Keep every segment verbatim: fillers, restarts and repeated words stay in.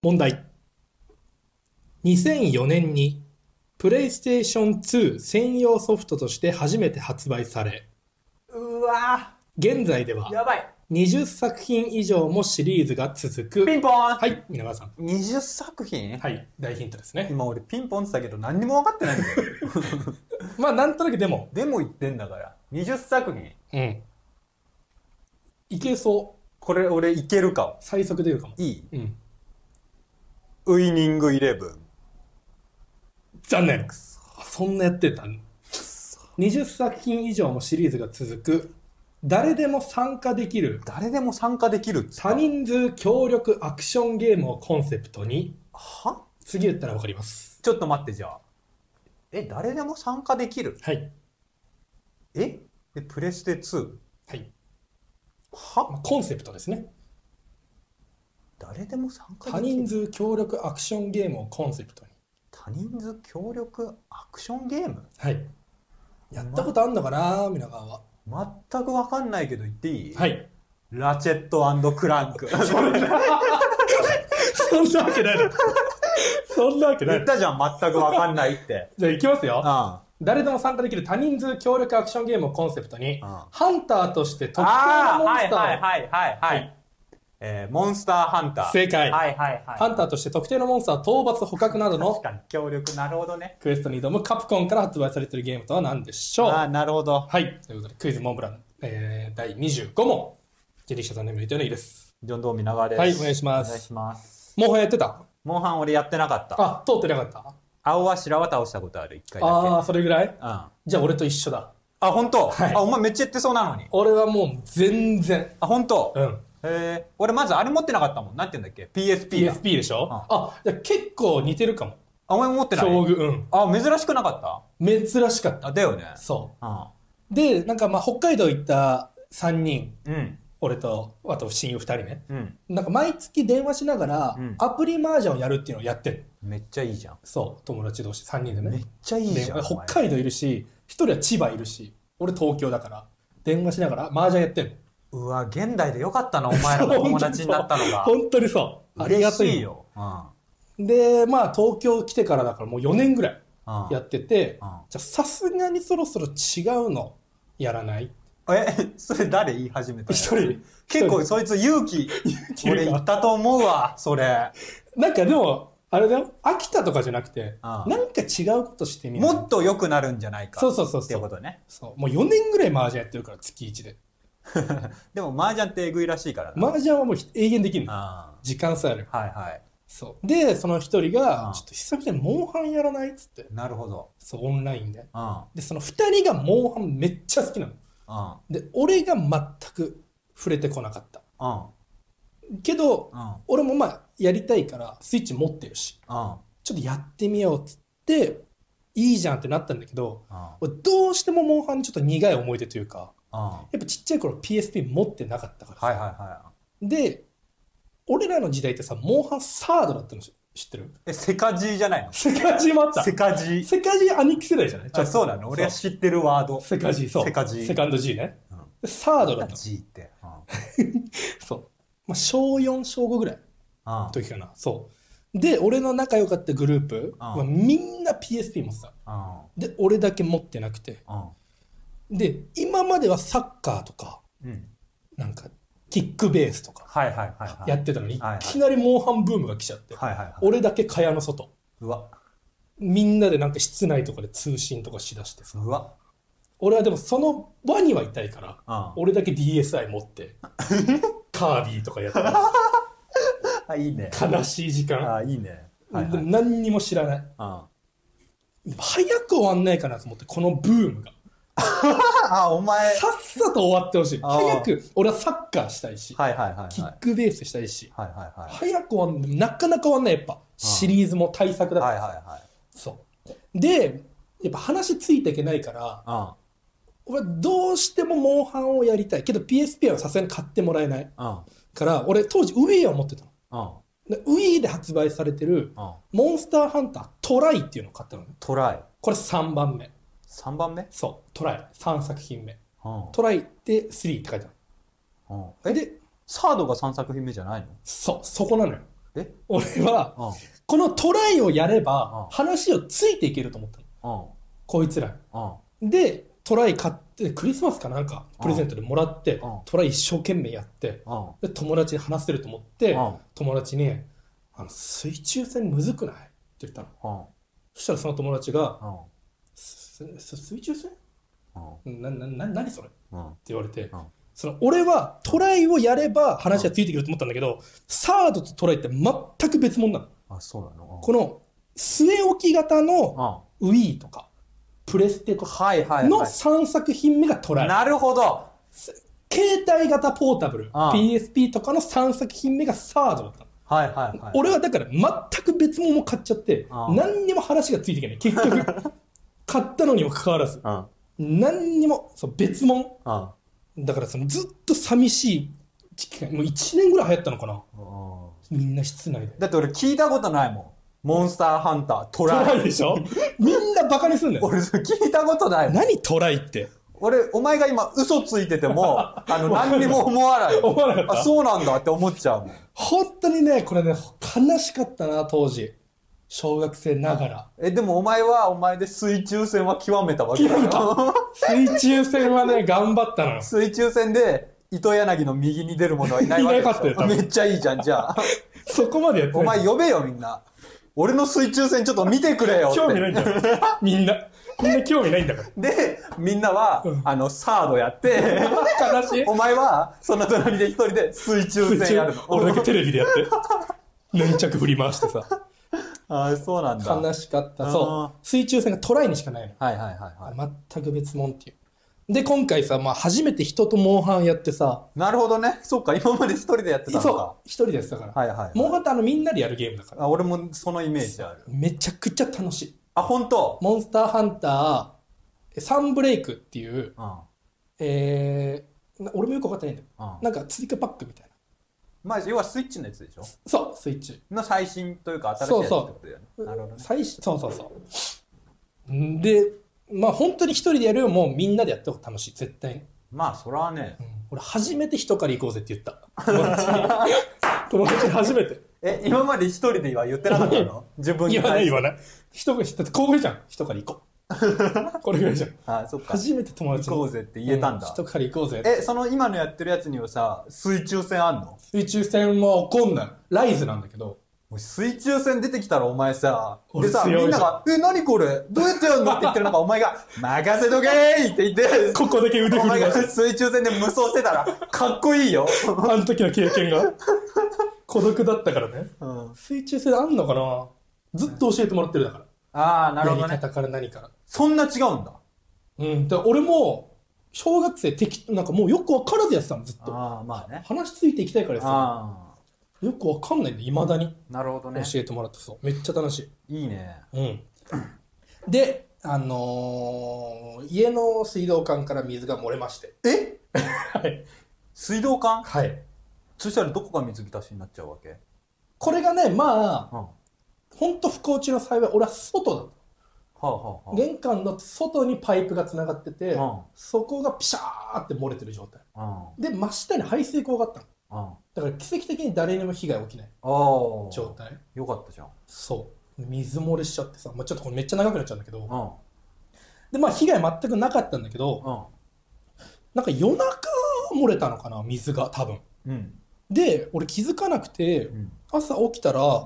問題。にせんよねんにプレイステーションツー専用ソフトとして初めて発売され、 うわ現在ではーやばい。 にじゅっさく品以上もシリーズが続く。 ピンポン。 はい、皆川さん。 にじゅっさく品。 はい、大ヒントですね。 今俺ピンポンって言ったけど何にも分かってないんだよ。 まあなんとなくでも。 でも言ってんだから。にじゅっさく品。 うん。いけそう。 これ俺いけるかも。 最速出るかも。 いい？ うん。 ウイニングイレブン。 残念。そんなやってた。にじゅっさく品以上もシリーズが続く。誰でも参加できる。 誰でも参加できる。 多人数協力アクションゲームをコンセプトに。 は？ 次言ったらわかります。 ちょっと待って、じゃあ。え、誰でも参加できる？ はい。 え？で、プレステツー。 はい。 は？ まあ、コンセプトですね。 誰でも参加できる。 多人数協力アクションゲームをコンセプトに。 多人数協力アクションゲーム？ はい。やったことあんのかな、皆川は。 全く分かんないけど言っていい？ はい。 ラチェット&クランク。 そんなわけないの。そんなわけない。 言ったじゃん、全く分かんないって。 じゃあいきますよ。 ああ、 誰でも参加できる多人数協力アクションゲームをコンセプトに、 ああ、 ハンターとして特定のああ、 モンスターを、 はいはいはいはいはい、はい、えー、モンスターハンター。 正解。 はいはいはい。 ハンターとして特定のモンスター討伐捕獲などの確かに協力、なるほどね。 クエストに挑むカプコンから発売されているゲームとは何でしょう？ ああ、なるほど。 はい。ということで、クイズモンブラン、えー、だいにじゅうご問。ジェリーシャさんの読みのいいです。 ジョンドーミナガです。 はい、お願いします。 お願いします。 モンハンやってた？ モンハン俺やってなかった。 あ、通ってなかった？ 青柱は倒したことある、一回だけ。 ああ、それぐらい？ うん。あ、 じゃあ俺と一緒だ。 本当？ はい。 あ、お前めっちゃやってそうなのに。 俺はもう全然。 あ、本当？ うん。 えー、俺まずあれ持ってなかったもん。なんて言うんだっけ？ ピーエスピー だ。 ピーエスピー でしょ？ うん、 あ、じゃあ結構似てるかも。 あ、お前も持ってない？ 境遇、うん。 あ、珍しくなかった？ 珍しかった。 あ、だよね。 そう。 うん。 で、なんかまあ北海道行ったさんにん。 うん。 俺と、あと親友ふたりね。 うん。 なんか毎月電話しながら、 うん、 アプリ麻雀をやるっていうのをやってる。 めっちゃいいじゃん。 そう。友達同士さんにんでね。 めっちゃいいじゃん。 北海道いるし、ひとりは千葉いるし、俺東京だから、電話しながら麻雀やってる。 うわ、現代でよかったな、お前らの友達になったのが。 本当にそう。ありがたい。 嬉しいよ。 うん、で、まあ東京来てからだからもうよねんぐらいやってて、 うん、 じゃあさすがにそろそろ違うのやらない？ え、それ誰言い始めたの？ 一人。 結構そいつ勇気、俺言ったと思うわ、それ。 なんかでも、あれだよ、飽きたとかじゃなくて、 うん、 なんか違うことしてみる。 もっと良くなるんじゃないか。 そうそうそうそう。 っていうことね。 そう。もうよねんぐらい麻雀やってるから、月いちで。 でも麻雀ってえぐいらしいからな。 麻雀はもう永遠できるの。時間さえあれば。 はいはい。 そう。で、その一人が、ちょっと久々にモンハンやらないっつって。 なるほど。 そう、オンラインで。 うん、 で、その二人がモンハンめっちゃ好きなの。うん、で、俺が全く触れてこなかった。うん、けど、うん、俺もまあ、やりたいから、スイッチ持ってるし、うん、ちょっとやってみようっつって、いいじゃんってなったんだけど、うん、俺どうしてもモンハンにちょっと苦い思い出というか、うん、やっぱちっちゃい頃 ピーエスピー 持ってなかったからさ。はいはいはい、で、俺らの時代ってさ、モンハンサードだったの知ってる？ え、セカジーじゃないの？ セカジーもあった。 セカジー。 セカジー兄貴世代じゃない？ あ、そうなの？俺は知ってるワード。 セカジー、そう。 セカジー。 セカンド G ね。うん、サードだったの。 G って。うん、 そう。まあ、しょうよん、しょうごぐらいの時かな。そう。で、俺の仲良かったグループはみんな ピーエスピー 持ってた。で、俺だけ持ってなくて。で、今まではサッカーとか、うん、なんか、キックベースとかやってたのに、いきなりモンハンブームが来ちゃって、はいはいはい、俺だけ蚊帳の外。うわ。みんなでなんか室内とかで通信とかしだしてさ。うわ。俺はでもその輪にはいたいから、うん、俺だけ ディーエスアイ 持って、カービィとかやってあ、いいね。 悲しい時間。 あ、いいね。 はいはい、でも何にも知らない。うん、早く終わんないかなと思って、このブームが。 あ、お前。 さっさと終わってほしい。早く、俺はサッカーしたいし、はいはいはいはい、キックベースしたいし、はいはいはい、早く終わんない。なかなか終わんない、やっぱ。シリーズも対策だから。はいはいはい、そう。で、やっぱ話ついていけないから、俺はどうしてもモンハンをやりたい。けど ピーエスピー はさすがに買ってもらえない。から、俺当時 Wii を持ってたの。Wii で発売されてる、モンスターハンタートライっていうのを買ったのね。 トライ。 これさんばんめ。 さんばんめ？ そう。トライ。さんさく品目。うん、トライでスリーって書いてある。 うん、え、で、サードがさんさく品目じゃないの？ そう。そこなのよ。 え俺は、うん、このトライをやれば、うん、話をついていけると思ったの。うん、こいつら。うん、で、トライ買って、クリスマスかなんか、プレゼントでもらって、うん、トライ一生懸命やって、うん、で、友達に話せると思って、うん、友達に、あの、水中戦むずくないって言ったの。うん、そしたらその友達が、うん、水中戦、うん、な、な、な、何それ、うん、って言われて、うん、その俺はトライをやれば話がついてくると思ったんだけど、うん、サードとトライって全く別物なの。あ、そうなの、うん、この据え置き型の Wii とかプレステとかのさんさく品目がトライ。 なるほど。 携帯型ポータブル、うん、ピーエスピー とかのさんさく品目がサードだったの。はいはいはい、俺はだから全く別物も買っちゃって、うん、何にも話がついていけない。結局買ったのにもかかわらず、うん、何にもそう別物、うん、だからそのずっと寂しい時期がもういちねんぐらい流行ったのかな、うん、みんな室内で。 だって俺聞いたことないもん。モンスターハンタートライ。 トライでしょみんなバカにすんだよ。 俺聞いたことないもん。 何トライって。 俺、お前が今嘘ついてても、あの、何にも思わない。 思わなかった。 あ、そうなんだって思っちゃうもん。 本当にね、これね、悲しかったな、当時。小学生ながら。 え、でもお前は、お前で水中戦は極めたわけだよ。 水中戦はね、頑張ったのよ。 水中戦で、糸柳の右に出る者はいないわけでしょ。いなかったよ、多分。めっちゃいいじゃん、じゃあ。 そこまでやってない。 お前呼べよ、みんな。俺の水中戦ちょっと見てくれよって。 興味ないんだよ。みんな。みんな興味ないんだから。 で、みんなは、うん、あの、サードやって、 悲しい。 お前は、その隣で一人で水中戦やるの。 俺だけテレビでやって。ヌンチャク振り回してさ。 ああ、そうなんだ。 悲しかった。そう。水中戦がトライにしかないの。 はいはいはい、はい。 全く別物っていう。で、今回さ、まあ、初めて人とモンハンやってさ。 なるほどね。そっか、今まで一人でやってたのか。 そう。一人でやってたから。はいはい、はい。モンハンってあの、みんなでやるゲームだから。 あ、俺もそのイメージある。 めちゃくちゃ楽しい。 あ、本当。 モンスターハンター、サンブレイクっていう、うん、えー、俺もよく分かってないんだよ。うん、なんか追加パックみたいな。まあ、要はスイッチのやつでしょ。 そう、スイッチ。 の最新というか新しいやつってことだよね。そうそう。なるほどね。 最新、そうそうそう。で、まあ本当に一人でやるよりもみんなでやった方が楽しい、絶対に。 まあ、そらね、うん。俺初めて人から行こうぜって言った。友達に。友達に初めて。 え、今まで一人では言ってなかったの？自分に。 言わない言わない。人が、だってこうじゃん。人から行こう。これぐらいじゃん。 あ、そっか。 初めて友達に行こうぜって言えたんだ。 うん、人から行こうぜ。 え、その今のやってるやつにはさ、水中戦あんの？ 水中戦は起こんない。ライズなんだけど。 水中戦出てきたらお前さ、でさ、みんなが、え、何これどうやってやるのって言ってる中、お前が、任せとけーって言って、 ここだけ腕振り回して。お前が水中戦で無双してたら、かっこいいよ。 あの時の経験が。孤独だったからね。うん、水中戦あんのかな？ずっと教えてもらってるだから。 ああ、なるほどね。 やり方から何から。 そんな違うんだ。 うん。で俺も、小学生適当、なんかもうよくわからずやってたの、ずっと。 ああ、まあね。 話ついていきたいからやってたの。よくわかんないんで、未だに。 なるほどね。 教えてもらってそう。めっちゃ楽しい。いいね。 うん。で、あのー、家の水道管から水が漏れまして。 えはい。 水道管？ はい。 そしたらどこが水浸しになっちゃうわけ？ これがね、まあ、うん、ほんと不幸中の幸い、俺は外だった。はあはあはあ、玄関の外にパイプがつながってて、うん、そこがピシャーって漏れてる状態。うん、で、真下に排水溝があったの。だから奇跡的に誰にも被害起きない状態。 よかったじゃん。 そう水漏れしちゃってさ、まあ、ちょっとこれめっちゃ長くなっちゃうんだけど、うん、でまあ被害全くなかったんだけど、うん、なんか夜中漏れたのかな水が多分、うん、で俺気づかなくて、うん、朝起きたら、うん、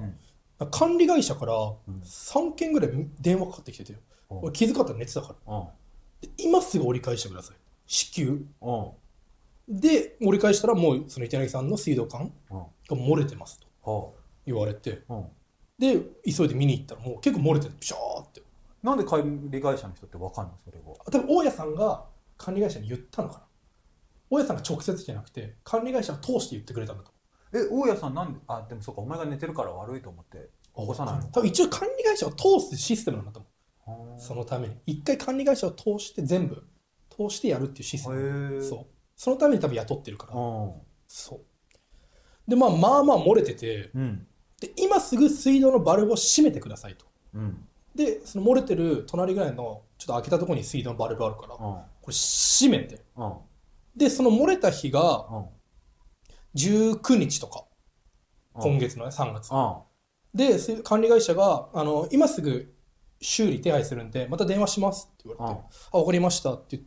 管理会社からさんけんぐらい電話かかってきてて、うん、俺気づかったら寝てたから、うん、で今すぐ折り返してください至急、うんで、折り返したらもうその糸柳さんの水道管が漏れてますと言われて、うん、で、急いで見に行ったらもう結構漏れてる、ピシャーって。 なんで管理会社の人って分かんのそれを。 多分大家さんが管理会社に言ったのかな。大家さんが直接じゃなくて、管理会社を通して言ってくれたんだと。 え、大家さんなんで、あ、でもそうか、お前が寝てるから悪いと思って起こさないのか。 多分一応管理会社を通すシステムなんだと思う。そのために。一回管理会社を通して全部通してやるっていうシステム。そう。そのために多分雇ってるから。そう。で、まあまあまあ漏れてて、うん、で、今すぐ水道のバルブを閉めてくださいと。うん、で、その漏れてる隣ぐらいのちょっと開けたところに水道のバルブあるから、うん、これ閉めて、うん。で、その漏れた日が、じゅうくにちとか今月の、ね、さんがつ。で、管理会社が、あの、今すぐ修理手配するんで、また電話しますって言われて、あ、わかりましたって言って、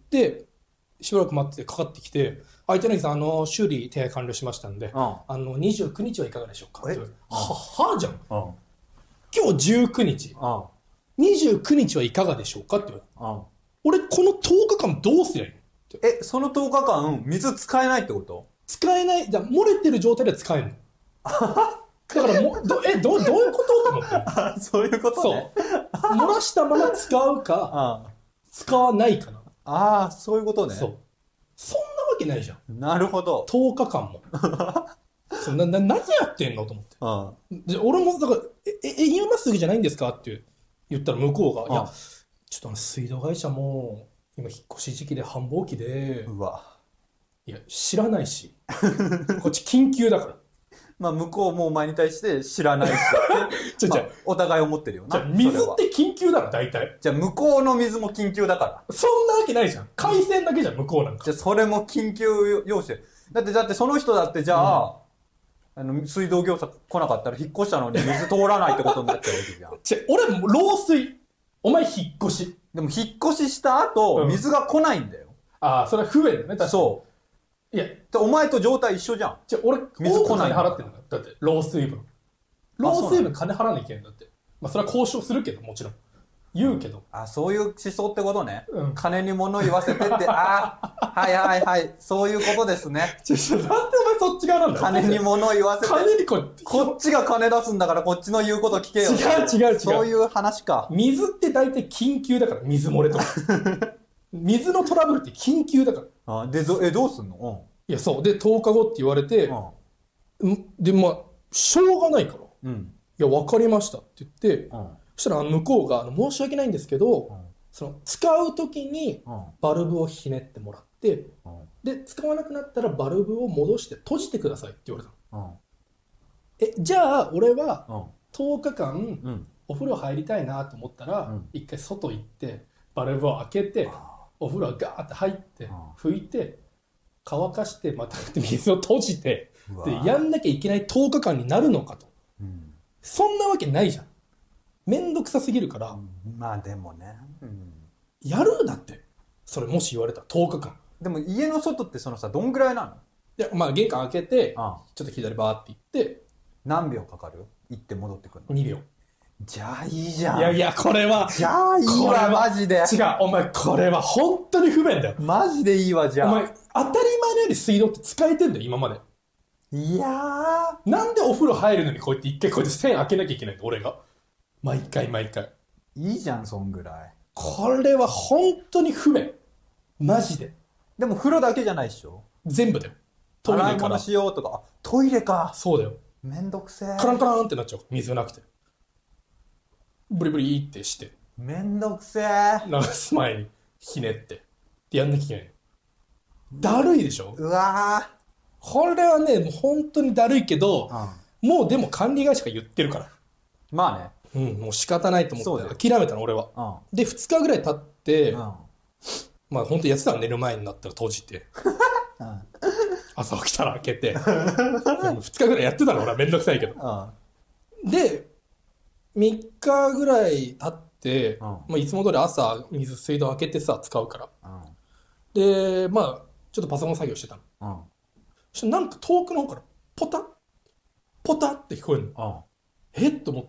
しばらく待ってかかってきて、あ、糸柳さん、あの、修理手配完了しましたんで、あの、にじゅうくにちはいかがでしょうかって言われて、は、はぁじゃん。今日じゅうくにち。にじゅうくにちはいかがでしょうかって言われて、俺、このとおかかんどうすりゃいいの？ え、そのとおかかん、水使えないってこと？ 使えない、じゃ漏れてる状態では使えるの。だからもど、え、ど、どういうことと思ってあ、そういうことね。 そう。漏らしたまま使うか、ああ使わないかな。 ああ、そういうことね。 そう。そんなわけないじゃん。 なるほど。 とおかかんも。そうな、な、何やってんのと思って。ああで俺も、だから、え、え、今すぐじゃないんですかって言ったら向こうが、ああいや、ちょっとあの、水道会社も、今引っ越し時期で繁忙期で、うわ。いや、知らないし。こっち緊急だから。 まあ、向こうもお前に対して知らないし。ちょ、ちょ、まあ、お互い思ってるよな。 じゃ水って緊急だろ、大体。 じゃあ、向こうの水も緊急だから。 そんなわけないじゃん。海鮮だけじゃん、向こうなんか。 じゃあ、それも緊急要請。だって、だってその人だって、じゃあ、うん、あの、水道業者来なかったら引っ越したのに水通らないってことになっちゃうわけじゃん。 ちょ、俺、漏水。お前、引っ越し。 でも、引っ越しした後、水が来ないんだよ。 うん、ああ、それは不便だね、確かに。そう。 いや、お前と状態一緒じゃん。 じゃ、俺、水来ない。金払ってるんだ。だって、漏水分。漏水分金払わなきゃいけないんだって。まあ、それは交渉するけど、もちろん。言うけど。 あ、そういう思想ってことね。うん、金に物言わせてって、ああ、はいはいはい、そういうことですね。 ちょ、ちょ、なんでお前そっち側なんだよ。 金に物言わせて。 金にこ、 こっちが金出すんだからこっちの言うこと聞けよ。 違う違う違う。 そういう話か。 水って大体緊急だから、水漏れとか。水のトラブルって緊急だから。 あで、ど、え、どうすんの？うん。 いや、そう。で、とおかごって言われて、うん、で、まあ、しょうがないから。うん。いや、わかりましたって言って、うん、そしたら向こうが、あの申し訳ないんですけど、うん、その、使うときに、バルブをひねってもらって、うん、で、使わなくなったらバルブを戻して閉じてくださいって言われたの。うん、え、じゃあ、俺は、とおかかん、うん、お風呂入りたいなと思ったら、うん、一回外行って、バルブを開けて、お風呂ガーって入って、拭いて、乾かしてまた水を閉じてでやんなきゃいけないとおかかんになるのかと、うん、そんなわけないじゃん。めんどくさすぎるから、うん、 まあでもね、うん、 やるだってそれもし言われたらとおかかん。 でも家の外ってそのさどんぐらいなの？ いやまあ玄関開けてああちょっと左バーって行って何秒かかる？行って戻ってくるの？ にびょう。 じゃあいいじゃん。 いやいやこれはじゃあいいわマジで。 違うお前これは本当に不便だよ。 マジでいいわじゃあ。 お前当たり前のように水道って使えてんだよ今まで。 いやーなんでお風呂入るのにこうやって一回こうやって線開けなきゃいけないの俺が毎回毎回。 いいじゃんそんぐらい。 これは本当に不便マジで。 でも風呂だけじゃないでしょ。 全部だよ。 トイレから洗い物しようとか。あトイレか。 そうだよ。 めんどくせえ。 カランカランってなっちゃう水がなくてブリブリってしてめんどくせえ。 流す前にひねってってやんなきゃいけない。だるいでしょ。 うわーこれはねもう本当にだるいけど、うん、もうでも管理会社が言ってるからまあね、 うん、もう仕方ないと思って諦めたの俺は、うん、でふつかぐらい経って、うん、まあ本当やってたら寝る前になったら閉じて、うん、朝起きたら開けてふつかぐらいやってたの俺はめんどくさいけど、うん、でみっかぐらい経って、うんまあ、いつも通り朝水水道開けてさ使うから、うん、でまあちょっとパソコン作業してたの、うん、そしたらなんか遠くの方からポタッポタッって聞こえるの、うん、えっと思って、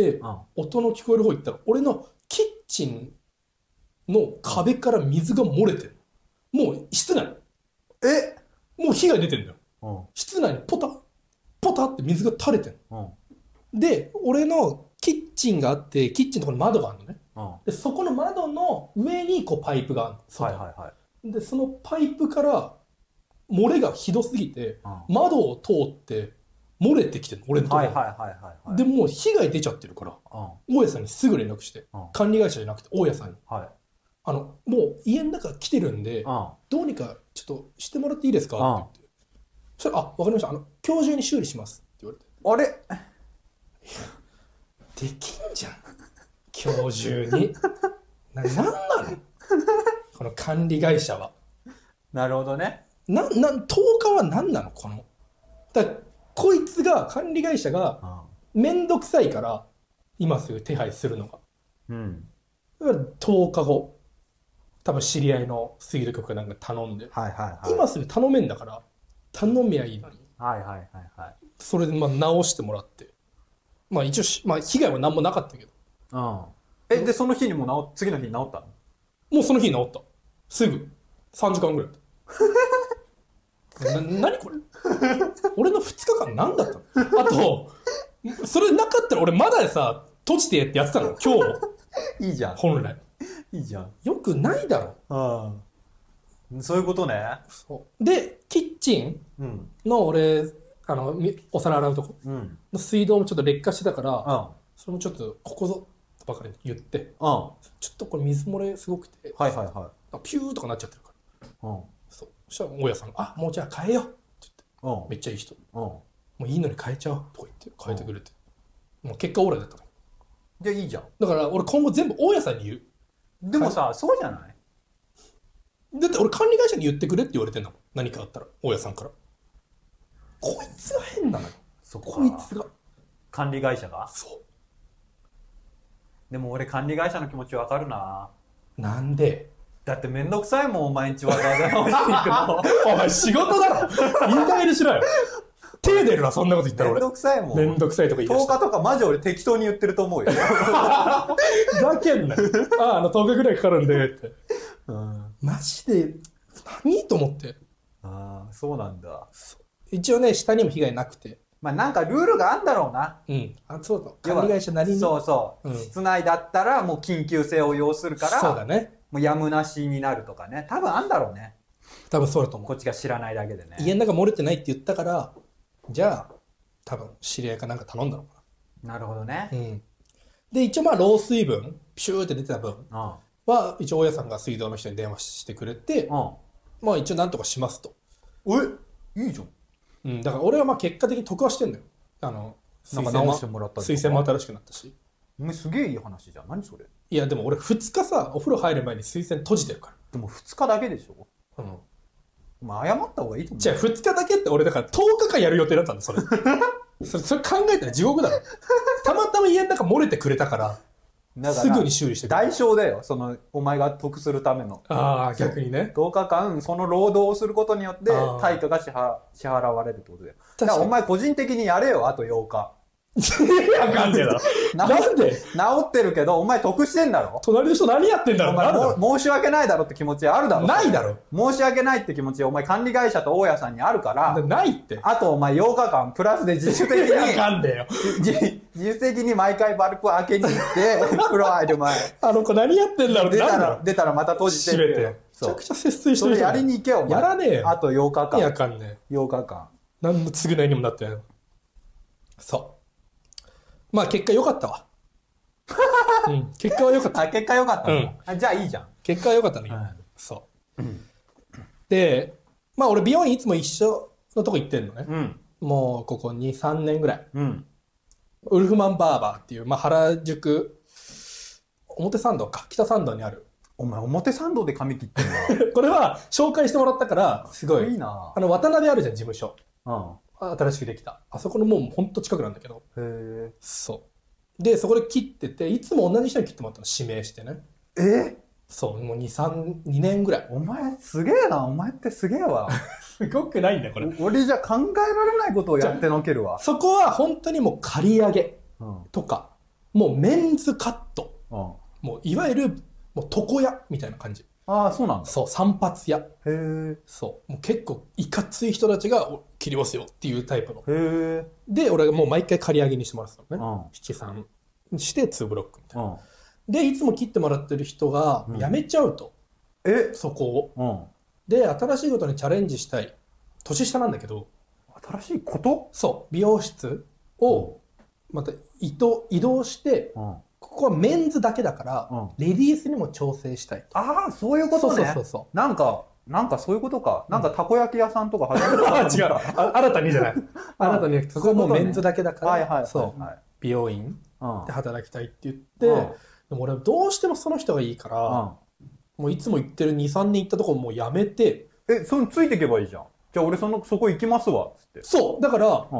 うん、音の聞こえる方行ったら俺のキッチンの壁から水が漏れてる。もう室内えもう火が出てんだよ、うん、室内にポタッポタッって水が垂れてる、うん、で俺のキッチンがあってキッチンのところに窓があるのね、うん、でそこの窓の上にこうパイプがあるの、はいはいはい、でそのパイプから漏れがひどすぎて、うん、窓を通って漏れてきてるの俺のところに、はいはいはいはいはい、でもう被害出ちゃってるから、うん、大家さんにすぐ連絡して、うん、管理会社じゃなくて大家さんに、はい、あのもう家の中来てるんで、うん、どうにかちょっとしてもらっていいですか、うん、って言ってそしたらあ分かりましたあの今日中に修理しますって言われてあれできんじゃん今日中にな、なんなのこの管理会社は。 なるほどね。 な、な、とおかは何なのこのだこいつが、管理会社が、めんどくさいから、今すぐ手配するのが。うん。だからとおかご、多分知り合いの水道局なんか頼んで、はいはいはい、今すぐ頼めんだから、頼めばいいのに。はいはいはいはい。それでまあ直してもらって。まあ一応し、まあ被害は何もなかったけど。 うん。え、で、その日にも治、次の日に治ったの？ もうその日に治った。すぐ。さんじかんぐらいだった。な、なにこれ俺のふつかかん何だったの？あと、それなかったら俺まださ、閉じてってやってたの今日も。 いいじゃん。 本来。 いいじゃん。 よくないだろ。 うん。そういうことね。 そう。で、キッチンの俺、あの、お皿洗うとこの水道もちょっと劣化してたから、うん、それもちょっとここぞばかりに言って、うん、ちょっとこれ水漏れすごくて、はいはいはい。ピューとかなっちゃってるから。うん。そう。そしたら大家さんが、あ、もうじゃあ変えようって言って、うん、めっちゃいい人。うん。もういいのに変えちゃおうとか言って変えてくれて。もう結果オーライだったの。 じゃあいいじゃん。 だから俺今後全部大家さんに言う。 でもさ、そうじゃない？ だって俺管理会社に言ってくれって言われてんだもん。何かあったら、大家さんから。こいつが変なのよ。そこいつが。 管理会社が？そう。でも俺管理会社の気持ちわかるな。 なんで？ だってめんどくさいもん、毎日わざわざ直していくの。 お前仕事だろ。いい加減にしろよ。手出るな、そんなこと言ったら俺。 めんどくさいもん。 めんどくさいとか言い出した。 とおかとかマジ俺適当に言ってると思うよ。 ふざけんなよ。あ、あのとおかぐらいかかるんで、って。うん、マジで、何と思って。 ああ、そうなんだ。 一応ね、下にも被害なくて。 まあなんかルールがあんだろうな。 うん。あ、そうだ。管理会社なりに。 そうそう、うん。室内だったらもう緊急性を要するから。 そうだね。 もうやむなしになるとかね。多分あんだろうね。 多分そうだと思う。 こっちが知らないだけでね。 家の中漏れてないって言ったから、じゃあ、多分知り合いかなんか頼んだのかな。なるほどね。 うん。で、一応まあ、漏水分、ピシューって出てた分は、一応大家さんが水道の人に電話してくれて、まあ一応なんとかしますと。 え、いいじゃん。 うん、だから俺はまあ結果的に得はしてんのよ。あの、 水洗直してもらったりとか。 水洗も新しくなったし。 お前すげえいい話じゃん。何それ。 いや、でも俺ふつかさ、お風呂入る前に水洗閉じてるから。 でもふつかだけでしょ。うん。まあ謝った方がいいと思う。 じゃあふつかだけって俺だからとおかかんやる予定だったんだ、それ。それ、それ考えたら地獄だろ。たまたま家の中漏れてくれたから、からすぐに修理してくれ代償だよ。その、お前が得するための。 ああ、逆にね。 とおかかん、その労働をすることによって、対価が支払支払われるってことだよ。だからお前個人的にやれよ、あとようか。 いや、わかんねえだろ。なんで治ってるけど、お前得してんだろ。 隣の人何やってんだろ。お前も申し訳ないだろって気持ちあるだろ。 ないだろ。 申し訳ないって気持ちお前管理会社と大家さんにあるから。 ないって。 あとお前ようかかんプラスで自主的に。 わかんねえよ。 自主的に毎回バルク開けに行って、風呂入る前。 あの子何やってんだろう。 出たら、出たらまた閉じて。 閉めて。めちゃくちゃ節水してる。 それやりに行けよ、お前。 やらねえよ。 あとようかかん。 やかんねえ。 ようかかん。 何の償いにもなってない。そう。まあ結果良かったわ。うん。結果は良かった。 あ、結果良かった。うん。あ、じゃあいいじゃん。 結果は良かったね。そう。で、まあ俺美容院いつも一緒のとこ行ってんのね。うん。もうここに、さんねんぐらい。うん。ウルフマンバーバーっていう、まあ原宿、表参道か、北参道にある。 お前表参道で髪切ってんだ。これは紹介してもらったから、すごい。 いいな。 あの渡辺あるじゃん、事務所。うん。新しくできた。あそこのもうほんと近くなんだけど。へえ。そう。で、そこで切ってて、いつも同じ人に切ってもらったの、指名してね。 えそう、もうに、さん、にねんぐらい。 お前すげえな、お前ってすげえわ。 すごくないんだよ、これ。 俺じゃ考えられないことをやってのけるわ。 そこは本当にもう刈り上げとか、うん、もうメンズカット。うん、もういわゆる、もう床屋みたいな感じ。 ああ、そうなんだ。 そう、散髪屋。へえ。 そう。もう結構いかつい人たちが切りますよっていうタイプの。へえ。で、俺がもう毎回刈り上げにしてもらってたのね。七三してにブロックみたいな。うん、で、いつも切ってもらってる人が辞めちゃうと。うん、えそこを、うん。で、新しいことにチャレンジしたい。年下なんだけど。 新しいこと？ そう。美容室をまた移動、移動して、うんここはメンズだけだから、うん、レディースにも調整したい。 ああ、そういうことね。そうそうそうそう。なんか、なんかそういうことか。なんかたこ焼き屋さんとか始めた。 違う。新たにじゃない。新たに、そこはもうメンズだけだから、はいはい、そう。美容院で働きたいって言って、うん、でも俺どうしてもその人がいいから、うん、もういつも行ってるに、さんねん行ったとこもうやめて。 え、そのついていけばいいじゃん。じゃあ俺その、そこ行きますわ、つって。 そう。だから、うん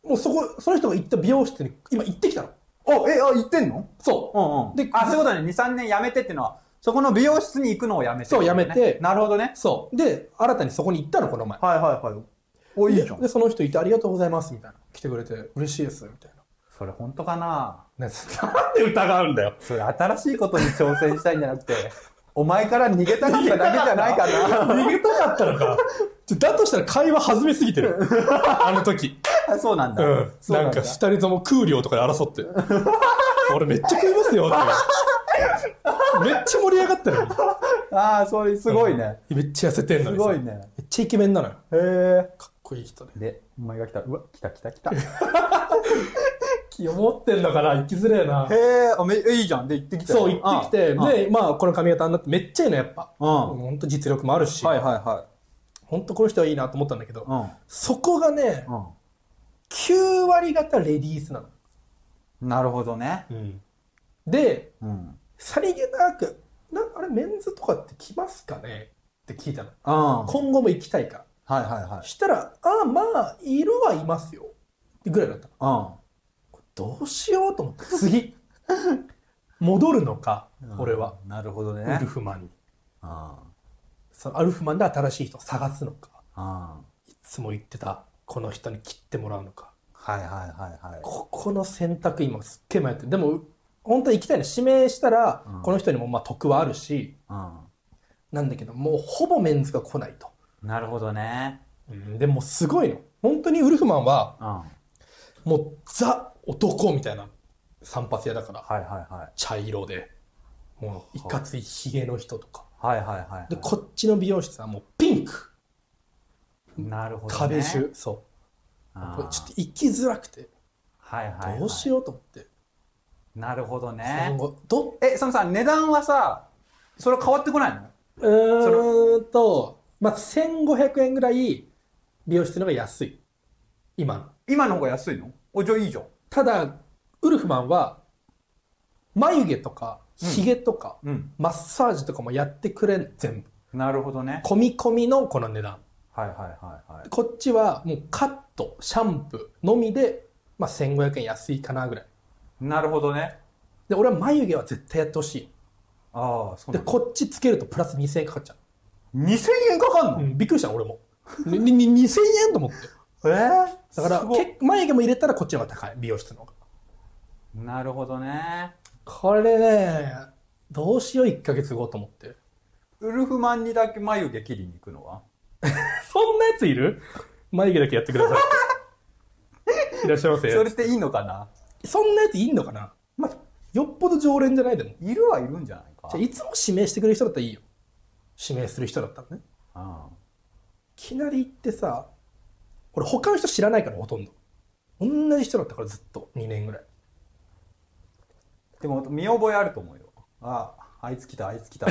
もうそこ、その人が行った美容室に今行ってきたの。 あ、え、あ、行ってんの？ そう。 うんうん。で、あ、そういうことね。に、さんねん辞めてっていうのは、そこの美容室に行くのをやめて、ね。 そう、やめて。 なるほどね。 そう。で、新たにそこに行ったの、この前。 はいはいはい。お、いいじゃん。 で、その人いてありがとうございます、みたいな。来てくれて嬉しいです、みたいな。 それ本当かな？ ね、なんで疑うんだよ。 それ新しいことに挑戦したいんじゃなくて、お前から逃げたかっただけじゃないかな。 逃げたかったのか。だとしたら会話弾めすぎてる。あの時。 そうなんだ。 うん。なんか二人とも空量とかで争って。俺めっちゃ食いますよって。めっちゃ盛り上がってる。 ああ、それすごいね。 めっちゃ痩せてんのに。 すごいね。 めっちゃイケメンなのよ。 へえ。 かっこいい人で。 で、お前が来た。うわ、来た来た来た。 気を持ってんのかな、行きづれえな。 へえ、あ、め、いいじゃん。で、行ってきた。 そう、行ってきて、で、まあ、この髪型になってめっちゃいいの、やっぱ。 うん。 ほんと実力もあるし。 はいはいはい。 ほんとこの人はいいなと思ったんだけど、 うん、 そこがね、うん、きゅうわり方レディースなの。 なるほどね。 うん、で、 うん、 さりげなく、なあれ、メンズとかって来ますかねって聞いたの。 うん、 今後も行きたいから。 はいはいはい。 したら、ああ、まあ、いるはいますよ。ってぐらいだったの。うん、どうしようと思って、次。戻るのか、俺は。 なるほどね。 ウルフマンに。あそのアルフマンで新しい人を探すのか、あいつも言ってたこの人に切ってもらうのか、 はいはいはいはい、 ここの選択今すっげえ迷ってる。でも本当に行きたいの、指名したら、うん、この人にもまあ得はあるし、うん、なんだけどもうほぼメンズが来ないと。 なるほどね、 うん、でもすごいの本当にウルフマンは、うん、もうザ男みたいな散髪屋だから、はいはいはい、茶色でもういかついひげの人とか、はいはいはい、はい、でこっちの美容室はもうピンク。 なるほどね。 壁中、そうこれちょっと行きづらくて、はいはい、はい、どうしようと思って。 なるほどね。 どえそのさ値段はさそれ変わってこないの？ うーんとまあせんごひゃくえんぐらい美容室の方が安い。今今の方が安いの？おじゃあいいじゃん。 ただウルフマンは眉毛とかひげとか、うんうん、マッサージとかもやってくれん、全部。 なるほどね。 込み込みのこの値段。 はいはいはいはい。 こっちはもうカット、シャンプーのみで、まあ、せんごひゃくえん安いかなぐらい。 なるほどね。で、 俺は眉毛は絶対やってほしい。 ああ、そうなんだ。 で、こっちつけるとプラスにせんえんかかっちゃう。 にせんえんかかんの？ うん、びっくりした俺も。ににせんえんと思って。 えー、 だから眉毛も入れたらこっちの方が高い、美容室の方が。 なるほどね。 これね、どうしよういっかげつごと思って。 ウルフマンにだけ眉毛切りに行くのはそんなやついる？眉毛だけやってください。いらっしゃいませ。 それっていいのかな？ そんなやついいのかな？まあ、よっぽど常連じゃないでも。 いるはいるんじゃないか。 じゃあいつも指名してくれる人だったらいいよ。指名する人だったらね。ああ。いきなり行ってさ、俺他の人知らないからほとんど。同じ人だったからずっとにねんぐらい。 でも見覚えあると思うよ。ああ、あいつ来た、あいつ来たって。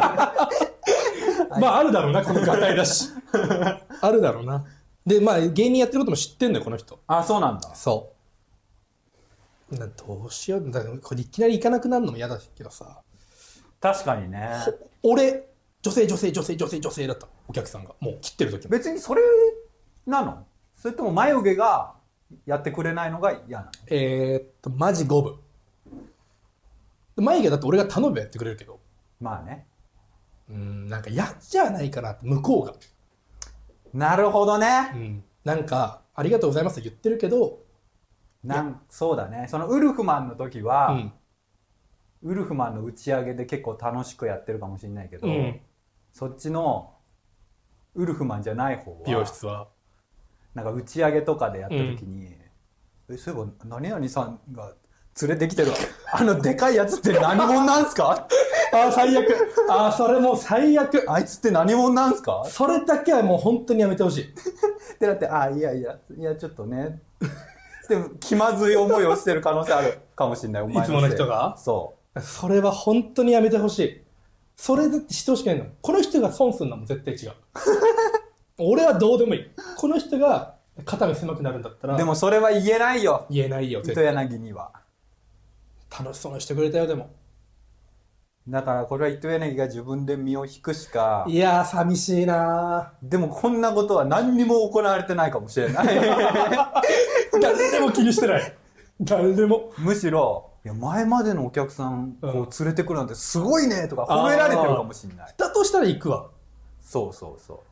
まああるだろうな、このガタイだし。あるだろうな。で、まあ芸人やってることも知ってんだよ、この人。 あ、そうなんだ。 そう。などうしよう。だからこれいきなり行かなくなるのも嫌だけどさ。 確かにね。 俺、女性、女性、女性、女性、女性だった。お客さんが。もう切ってる時も。 別にそれなの？それとも眉毛がやってくれないのが嫌なの？ えー、っと、マジ五分。眉毛だって俺が頼めばやってくれるけど。 まあね。 うん、なんか嫌じゃないかなって、向こうが。 なるほどね。 うん。なんか、ありがとうございますって言ってるけど、 なんそうだね。そのウルフマンの時は、うん、ウルフマンの打ち上げで結構楽しくやってるかもしれないけど、うん、そっちのウルフマンじゃない方は、 美容室は、 なんか打ち上げとかでやった時に、うん、え、そういえば何々さんが連れてきてるあのでかいやつって何者なんすか？ ああ最悪。ああそれもう最悪。 あいつって何者なんすか？ それだけはもう本当にやめてほしい。 ってなって、ああいやいやいやちょっとね。でも気まずい思いをしてる可能性あるかもしれない。お前のいつもの人が？ そう。 それは本当にやめてほしい。それだってしてほしくないの。この人が損するのも絶対違う。俺はどうでもいい。この人が肩が狭くなるんだったら。 でもそれは言えないよ。 言えないよ。 糸柳には。 楽しそうにしてくれたよでも。 だからこれは糸柳が自分で身を引くしか。 いやー、寂しいなでもこんなことは何にも行われてないかもしれない。 誰でも気にしてない。誰でも。 むしろ、いや前までのお客さんを連れてくるなんてすごいねとか褒められてるかもしれない。 だとしたら行くわ。 そうそうそう。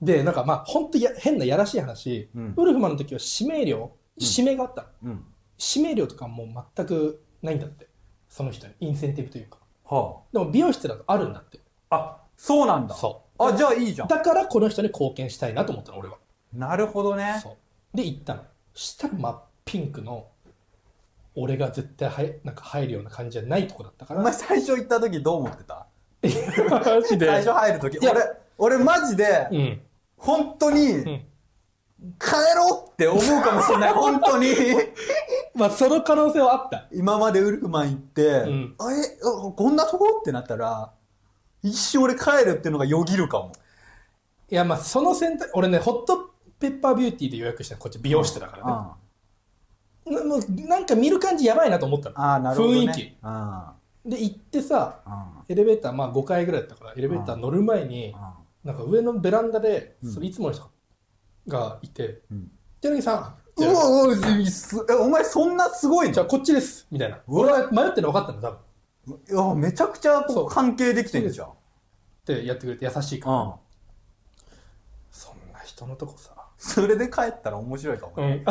で、なんかまあ、ほんとや変なやらしい話、うん、ウルフマンの時は指名料、指名があった、うん、指名料とかもう全くないんだって。その人にインセンティブというか。はあ、でも美容室だとあるんだって。 あ、そうなんだ。そう。あ、じゃあいいじゃん。 だからこの人に貢献したいなと思ったの、俺は。 なるほどね。そう。 で、行ったの。したら真っピンクの、俺が絶対はなんか入るような感じじゃないとこだったから。 お前最初行った時どう思ってた？マジで。最初入る時。俺、俺マジで、うん、本当に、うん、帰ろうって思うかもしれない、本当に。 まあ、その可能性はあった。 今までウルフマン行って、うん、あれこんなとこってなったら、一瞬俺帰るっていうのがよぎるかも。 いや、まあ、その選択、俺ね、ホットペッパービューティーで予約したこっち美容室だからね。うんうん、もうなんか見る感じやばいなと思ったの。あ、なるほどね、雰囲気。で、行ってさ、エレベーター、まあごかいぐらいだったから、エレベーター乗る前に、なんか上のベランダで、それいつもの人がいて、ジャルギさん、 うわうわ、え、お前そんなすごいの？ じゃあこっちです。みたいな。俺は迷ってるの分かったの、多分。 いや、めちゃくちゃこう関係できてるじゃん。 ってやってくれて優しいから。うん、そんな人のとこさ。 それで帰ったら面白いかもね。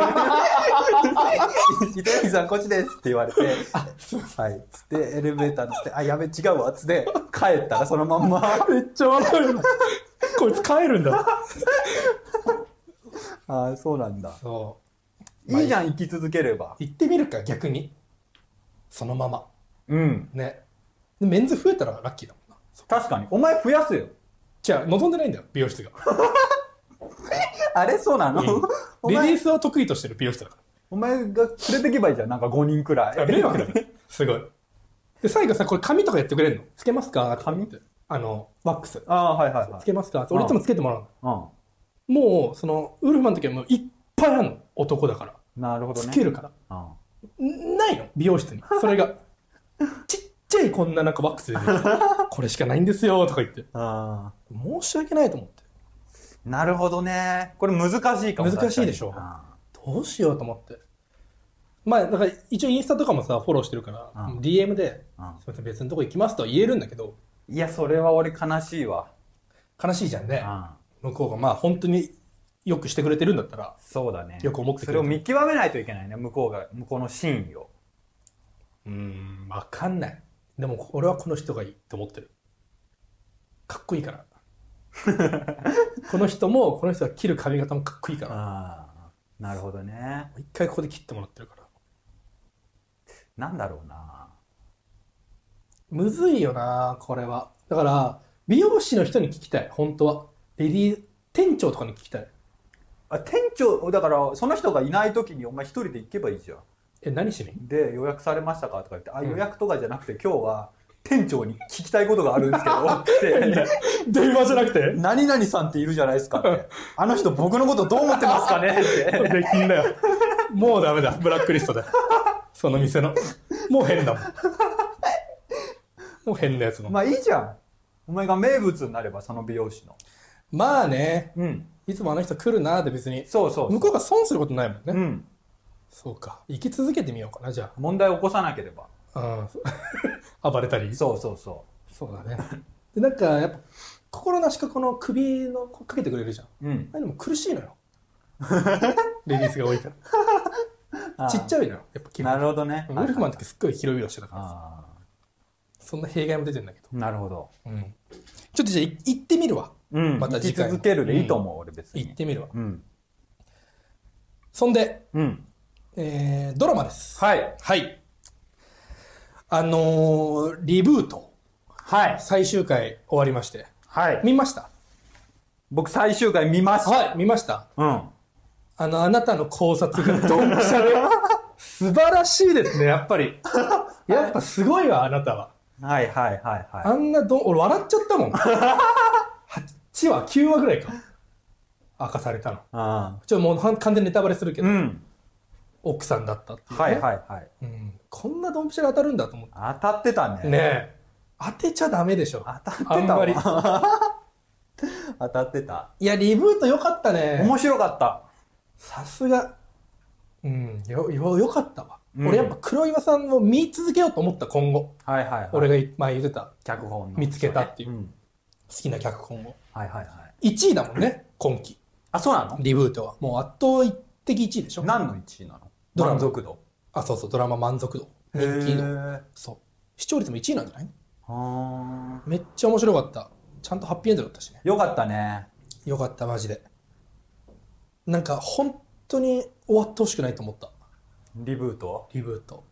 糸柳さんこっちですって言われて、はい。つってエレベーター乗って、あ、やべ、違うわ。つって帰ったらそのまんま。 めっちゃ笑う。こいつ帰るんだ。 ああ、そうなんだ。そう。いいじゃん、生き続ければ。 行ってみるか、逆に。そのまま。うん。ね。でメンズ増えたらラッキーだもんな。 確かに。お前増やすよ。 じゃあ、望んでないんだよ、美容室が。 あれそうなの、 うん、レディースは得意としてる美容室だから。 お前が連れてけばいいじゃん、なんかごにんくらい。 迷惑だね。すごい。で、最後さ、これ髪とかやってくれるの？つけますか？髪って。あの、ワックス。 ああ、はいはいはい。 つけますか？俺いつもつけてもらうの。うん。もう、その、ウルフマンの時はもういっぱいあるの。男だから。 なるほどね。 つけるから。ないの美容室に。それが。ちっちゃいこんななんかワックスで出てこれしかないんですよとか言って。ああ。申し訳ないと思って。 なるほどね。これ難しいかも。 難しいでしょ。どうしようと思って。まあ、だから一応インスタとかもさ、フォローしてるから、うん、ディーエム で、うん、すみません、別のとこ行きますとは言えるんだけど。 いや、それは俺悲しいわ。 悲しいじゃんね。うん、向こうがまあ本当によくしてくれてるんだったら。 そうだね。 よく思ってくれる。それを見極めないといけないね、向こうが、向こうの真意を。 うーん、わかんない。でも俺はこの人がいいと思ってる。かっこいいから。この人もこの人が切る髪型もかっこいいから。ああ、なるほどね。 一回ここで切ってもらってるから。 なんだろうな。 むずいよなこれは。だから美容師の人に聞きたい、本当は。レディー店長とかに聞きたい。 あ、店長だからその人がいない時にお前一人で行けばいいじゃん。 え、何しに？ で予約されましたかとか言って、あ、予約とかじゃなくて今日は店長に聞きたいことがあるんですけどって電話じゃなくて何々さんっているじゃないですかってあの人僕のことどう思ってますかねってできんだよ。もうダメだ、ブラックリストだ。その店のもう変だもん。もう変なやつの。 まあいいじゃん、お前が名物になれば、その美容師の。 まあね、うん、いつもあの人来るなーって別に。そうそうそう、向こうが損することないもんね。うん、そうか、生き続けてみようかな、じゃあ。 問題を起こさなければ。 うん。暴れたり。 そうそうそう。 そうだね。で、なんか、やっぱ、心なしかこの首のかけてくれるじゃん。うん。あれでも苦しいのよ。レディースが多いから。ちっちゃいのよ、やっぱ基本。 なるほどね。 ウルフマンの時すっごい広々してたからさ。そんな弊害も出てるんだけど。 なるほど。 うん。ちょっとじゃあ行ってみるわ。 うん。また次回。生き続けるでいいと思う、俺別に。 行ってみるわ。うん。そんで、うん。えー、ドラマです。 はい。 はい。あのー、リブート。はい。最終回終わりまして。はい。見ました？ 僕最終回見ました。 はい、見ました。うん。あの、あなたの考察がドンピシャで、素晴らしいですね、やっぱり。やっぱすごいわ、あなたは。 はいはいはいはい。 あんなどん、俺笑っちゃったもん。はちわ、きゅうわぐらいか。明かされたの。ああ。ちょっともう完全にネタバレするけど。うん。奥さんだったっていう、ね。 はいはいはい。 うん。ここんなドンピシャで当たるんだと思って。 当たってたね。 ねえ。当てちゃダメでしょ。 当たってたわ。あんまり。当たってた。 いや、リブート良かったね。 面白かった。 さすが。うん、よ、よ、よかったわ。うん、俺やっぱ黒岩さんを見続けようと思った、今後。 はいはいはい。 俺が前言ってた。 脚本の。 見つけたっていう。うん、好きな脚本を。 はいはいはい。 いちいだもんね、今期。 あ、そうなの？ リブートは。もう圧倒的いちいでしょ？ 何のいちいなの？ ドラマ満足度。 あ、そうそう、ドラマ満足度。人気度。そう。視聴率もいちいなんじゃない？はー。めっちゃ面白かった。ちゃんとハッピーエンドだったしね。 よかったね。 よかった、マジで。なんか、本当に終わってほしくないと思った。 リブート？ リブート。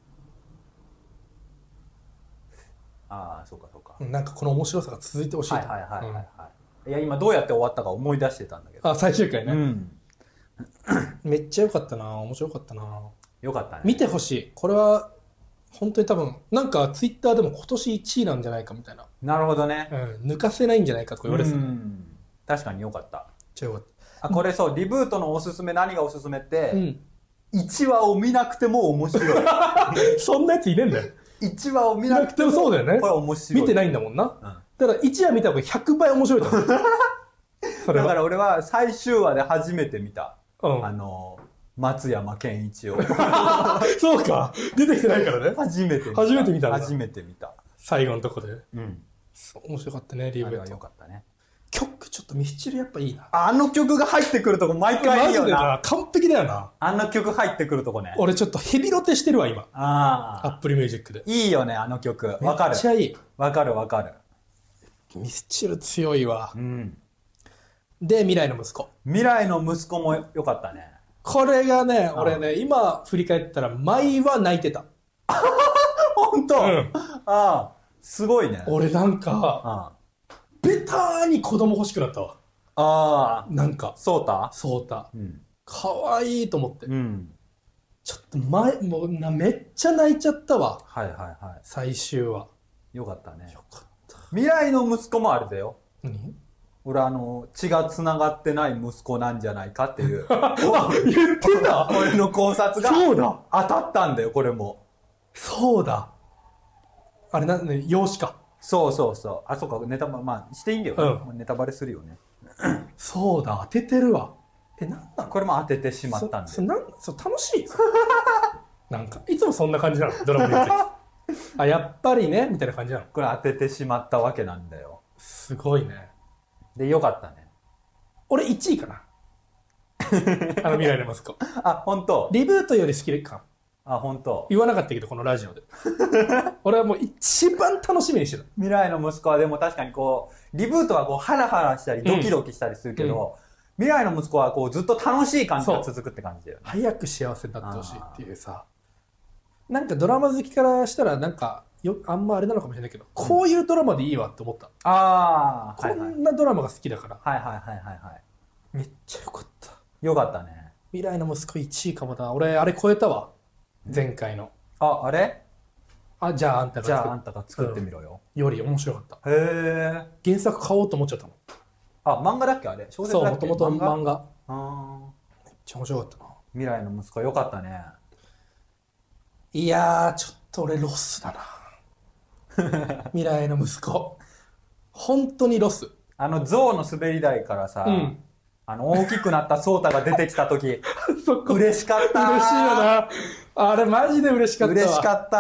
ああ、そうかそうか。 なんかこの面白さが続いてほしいと。 はいはいはいはい、はいうん。いや、今どうやって終わったか思い出してたんだけど。 あ、最終回ね。 うん。 めっちゃ良かったな。面白かったな。 よかったね。 見てほしい。これは、本当に多分、なんかツイッターでも今年いちいなんじゃないかみたいな。 なるほどね。 うん。抜かせないんじゃないかとか言われてた、ね。うん。 確かによかった。めっちゃよかった。 あ、これそう、リブートのおすすめ、何がおすすめって、うん、いちわを見なくても面白い。 そんなやついねえんだよ。 いちわを見なくてもそうだよね。 これ面白い。 見てないんだもんな。うん、だからいちわ見た方がひゃくばい面白いと思う。 それだから俺は最終話で初めて見た。うん、あの、松山ケンイチを。 そうか。出てきてないからね。 初めて見た。 初めて見たんだ。 初めて見た。 最後のとこで。うん。 そう面白かったね、リブート。 よかったね。 曲ちょっとミスチルやっぱいいな。 あの曲が入ってくるとこ毎回いいよな。 マジで完璧だよな。 あの曲入ってくるとこね。 俺ちょっとヘビロテしてるわ、今。 ああ。アップルミュージックで。 いいよね、あの曲。わかる。 めっちゃいい。 わかるわかる。 ミスチル強いわ。 うん。 で、未来の息子。 未来の息子もよかったね。 これがね、俺ね、今振り返ったら、舞は泣いてた。 ほんと？うん。ああ、すごいね。 俺なんか、ベターに子供欲しくなったわ。 ああ。 なんか。 そうた？ そうた。うん。かわいいと思って。うん。ちょっと前、もうな、めっちゃ泣いちゃったわ。 はいはいはい。 最終話。 よかったね。 よかった。 未来の息子もあれだよ。 何？ 俺あの、血が繋がってない息子なんじゃないかっていう。 言ってた俺の考察が。 そうだ。 当たったんだよ、これも。 そうだ。あれなんね、養子か。 そうそうそう。あ、そうか、ネタバレ、まあ、していいんだよ。うん、ネタバレするよね。 そうだ、当ててるわ。え、なんなの？ これも当ててしまったんで。 そ、そなんそう楽しいなんか、いつもそんな感じなのドラマ見てあ、やっぱりね、みたいな感じなの。 これ当ててしまったわけなんだよ。 すごいね。 で、よかったね。 俺いちいかな。あの未来の息子。 あ、本当。 リブートより好きか。 あ、本当。 言わなかったけど、このラジオで。俺はもう一番楽しみにしてた。 未来の息子はでも確かにこう、リブートはこう、ハラハラしたり、ドキドキしたりするけど、うん、未来の息子はこう、ずっと楽しい感じが続くって感じだよね。 早く幸せになってほしいっていうさ。なんかドラマ好きからしたら、なんか、よあんまあれなのかもしれないけど、こういうドラマでいいわって思った。 ああ、 こんなドラマが好きだから。 はいはいはいはいはい。 めっちゃよかった。 よかったね。 未来の息子いちいかもな。俺、あれ超えたわ。前回の。 あ、あれ？ あ、じゃああんたがじゃああんたが作ってみろよ。 うん、より面白かった。 へえ。 原作買おうと思っちゃったもん。 あ、漫画だっけあれ？小説だっけ？ そう、もともと漫画。ああ。 めっちゃ面白かったな。 未来の息子よかったね。 いやー、ちょっと俺ロスだな。未来の息子。本当にロス。 あの、象の滑り台からさ、うん、あの、大きくなったソータが出てきたとき、嬉しかった。 嬉しいよな。あれマジで嬉しかったわ。 嬉しかった。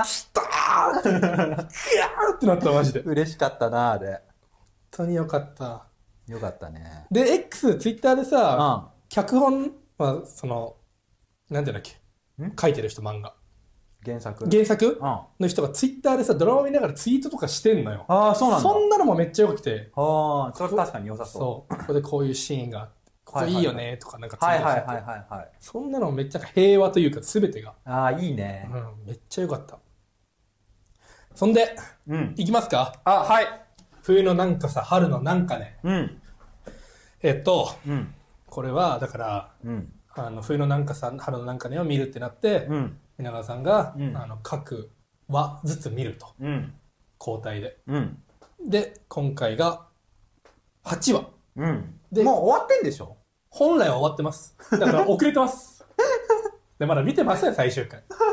きたーって、ギャーってなったマジで。 嬉しかったな、あれ。 本当によかった。 よかったね。 で、X、ツイッターでさ、うん、脚本、まあ、その、なんていうんだっけ、書いてる人漫画。 原作原作、うん、の人がツイッターでさ、ドラマ見ながらツイートとかしてんのよ。 ああ、そうなんだ。 そんなのもめっちゃよくて。 ああ、それ確かに良さそう。 そう。ここでこういうシーンがあって、ここいいよねとかなんかツイートしてて。はいはいはいはい。 そんなのめっちゃ平和というか全てが。 ああ、いいね。 うん、めっちゃよかった。そんで、うん、いきますか？ あ、はい。 冬のなんかさ、春のなんかね。 うん。 えっと、 うん、 これはだから、うん、あの冬のなんかさ、春のなんかねを見るってなって、うん、皆川さんが、うん、あの各話ずつ見ると、うん、交代で、うん、で今回がはちわ、 うん、でもう終わってんでしょ？ 本来は終わってます。だから遅れてます。でまだ見てません最終回。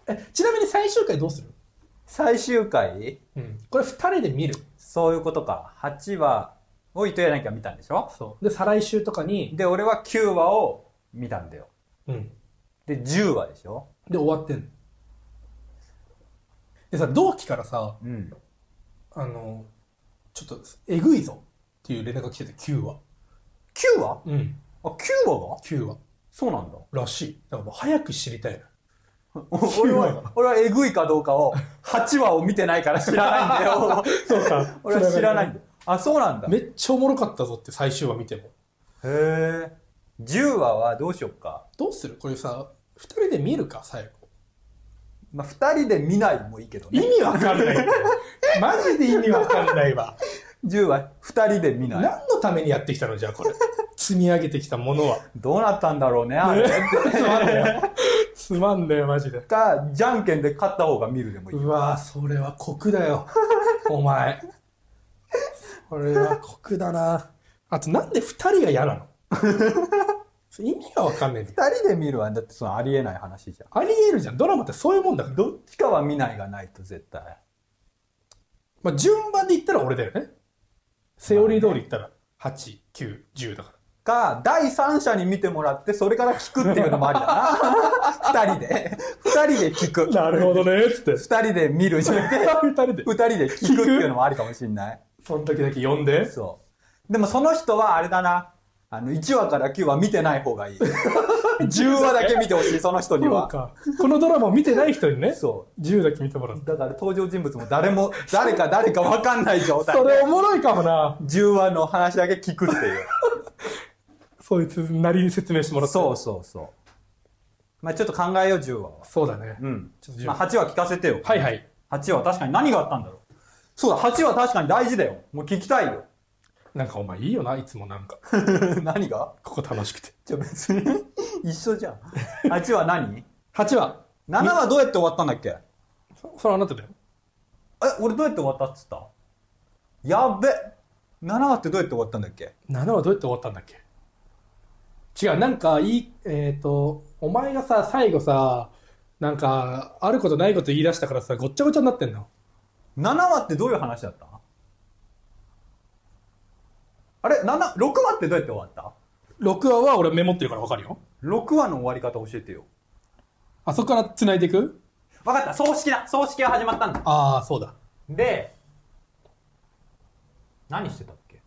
え、ちなみに最終回どうする？ 最終回、 うん、これふたりで見る。 そういうことか。はちわを糸柳が見たんでしょ。 そうで再来週とかに。 で俺はきゅうわを見たんだよ。 うん。 でじゅうわでしょ。 で終わってんの。でさ、同期からさ、 うん、 あのちょっとえぐいぞっていう連絡が来てて、きゅうわ。 きゅうわ？うん。あ、きゅうわが？ きゅうわ。 そうなんだ。 らしい。だからもう早く知りたいな。 俺は、俺はえぐいかどうかを、はちわを見てないから知らないんだよ。 そうか。 俺は知らないんだよ。あ、そうなんだ。 めっちゃおもろかったぞって最終話見ても。 へえ。じゅうわはどうしよっか。 どうする？これさ、ふたりで見るか、最後。 まあ、ふたりで見ないもいいけどね。 意味わかんない。マジで意味わかんないわ。 じゅうわ、ふたりで見ない。 何のためにやってきたのじゃあこれ。積み上げてきたものは。 どうなったんだろうね、あれ。 つまんだよ。つまんだよ、マジで。 か、じゃんけんで勝った方が見るでもいい。 うわぁ、それは酷だよ。お前。これは酷だな。あとなんでふたりが嫌なの？意味がわかんない。 ふたりで見るはだってそのありえない話じゃん。 ありえるじゃん。ドラマってそういうもんだから。 どっちかは見ないがないと絶対。 まあ順番で言ったら俺だよね。セオリー通り言ったらはち、きゅう、じゅうだから。 か、第三者に見てもらってそれから聞くっていうのもありだな。ふたりで。ふたりで聞く。 なるほどね、つって。 ふたりで見るじゃなくて、 ふたりで。 ふたりで聞くっていうのもありかもしんない。 その時だけ呼んで。 そう。でもその人はあれだな。あの、いちわからきゅうわ見てない方がいい。じゅうわだけ見てほしい、その人には。そうか。 このドラマを見てない人にね。 そう。 じゅうだけ見てもらう。 だから登場人物も誰も、誰か誰か分かんない状態で。 それおもろいかもな。 じゅうわの話だけ聞くっていう。 そいつなりに説明してもらって。 そうそうそう。まあちょっと考えよう、じゅうわは。 そうだね。 うん。ちょっとまあはちわ聞かせてよ。 はいはい。 はちわ確かに何があったんだろう。そうだ、はちわ確かに大事だよ。もう聞きたいよ。 なんかお前いいよな、いつもなんか。 何が？ ここ楽しくて。 じゃあ別に一緒じゃん。はちわ何？ はち 話。 ななわどうやって終わったんだっけ？ そ, それあなただよ。 え、俺どうやって終わったっつった？やっべ。ななわってどうやって終わったんだっけ？ なな 話どうやって終わったんだっけ？違う、なんかいい、えっと、お前がさ、最後さ、なんか、あることないこと言い出したからさ、ごっちゃごちゃになってんの。 ななわってどういう話だった？あれなな、ろくわってどうやって終わった？ ろく 話は俺メモってるから分かるよ。 ろくわの終わり方教えてよ。 あそこから繋いでいく？ 分かった、葬式だ。葬式が始まったんだ。 ああ、そうだ。 で、何してたっけ？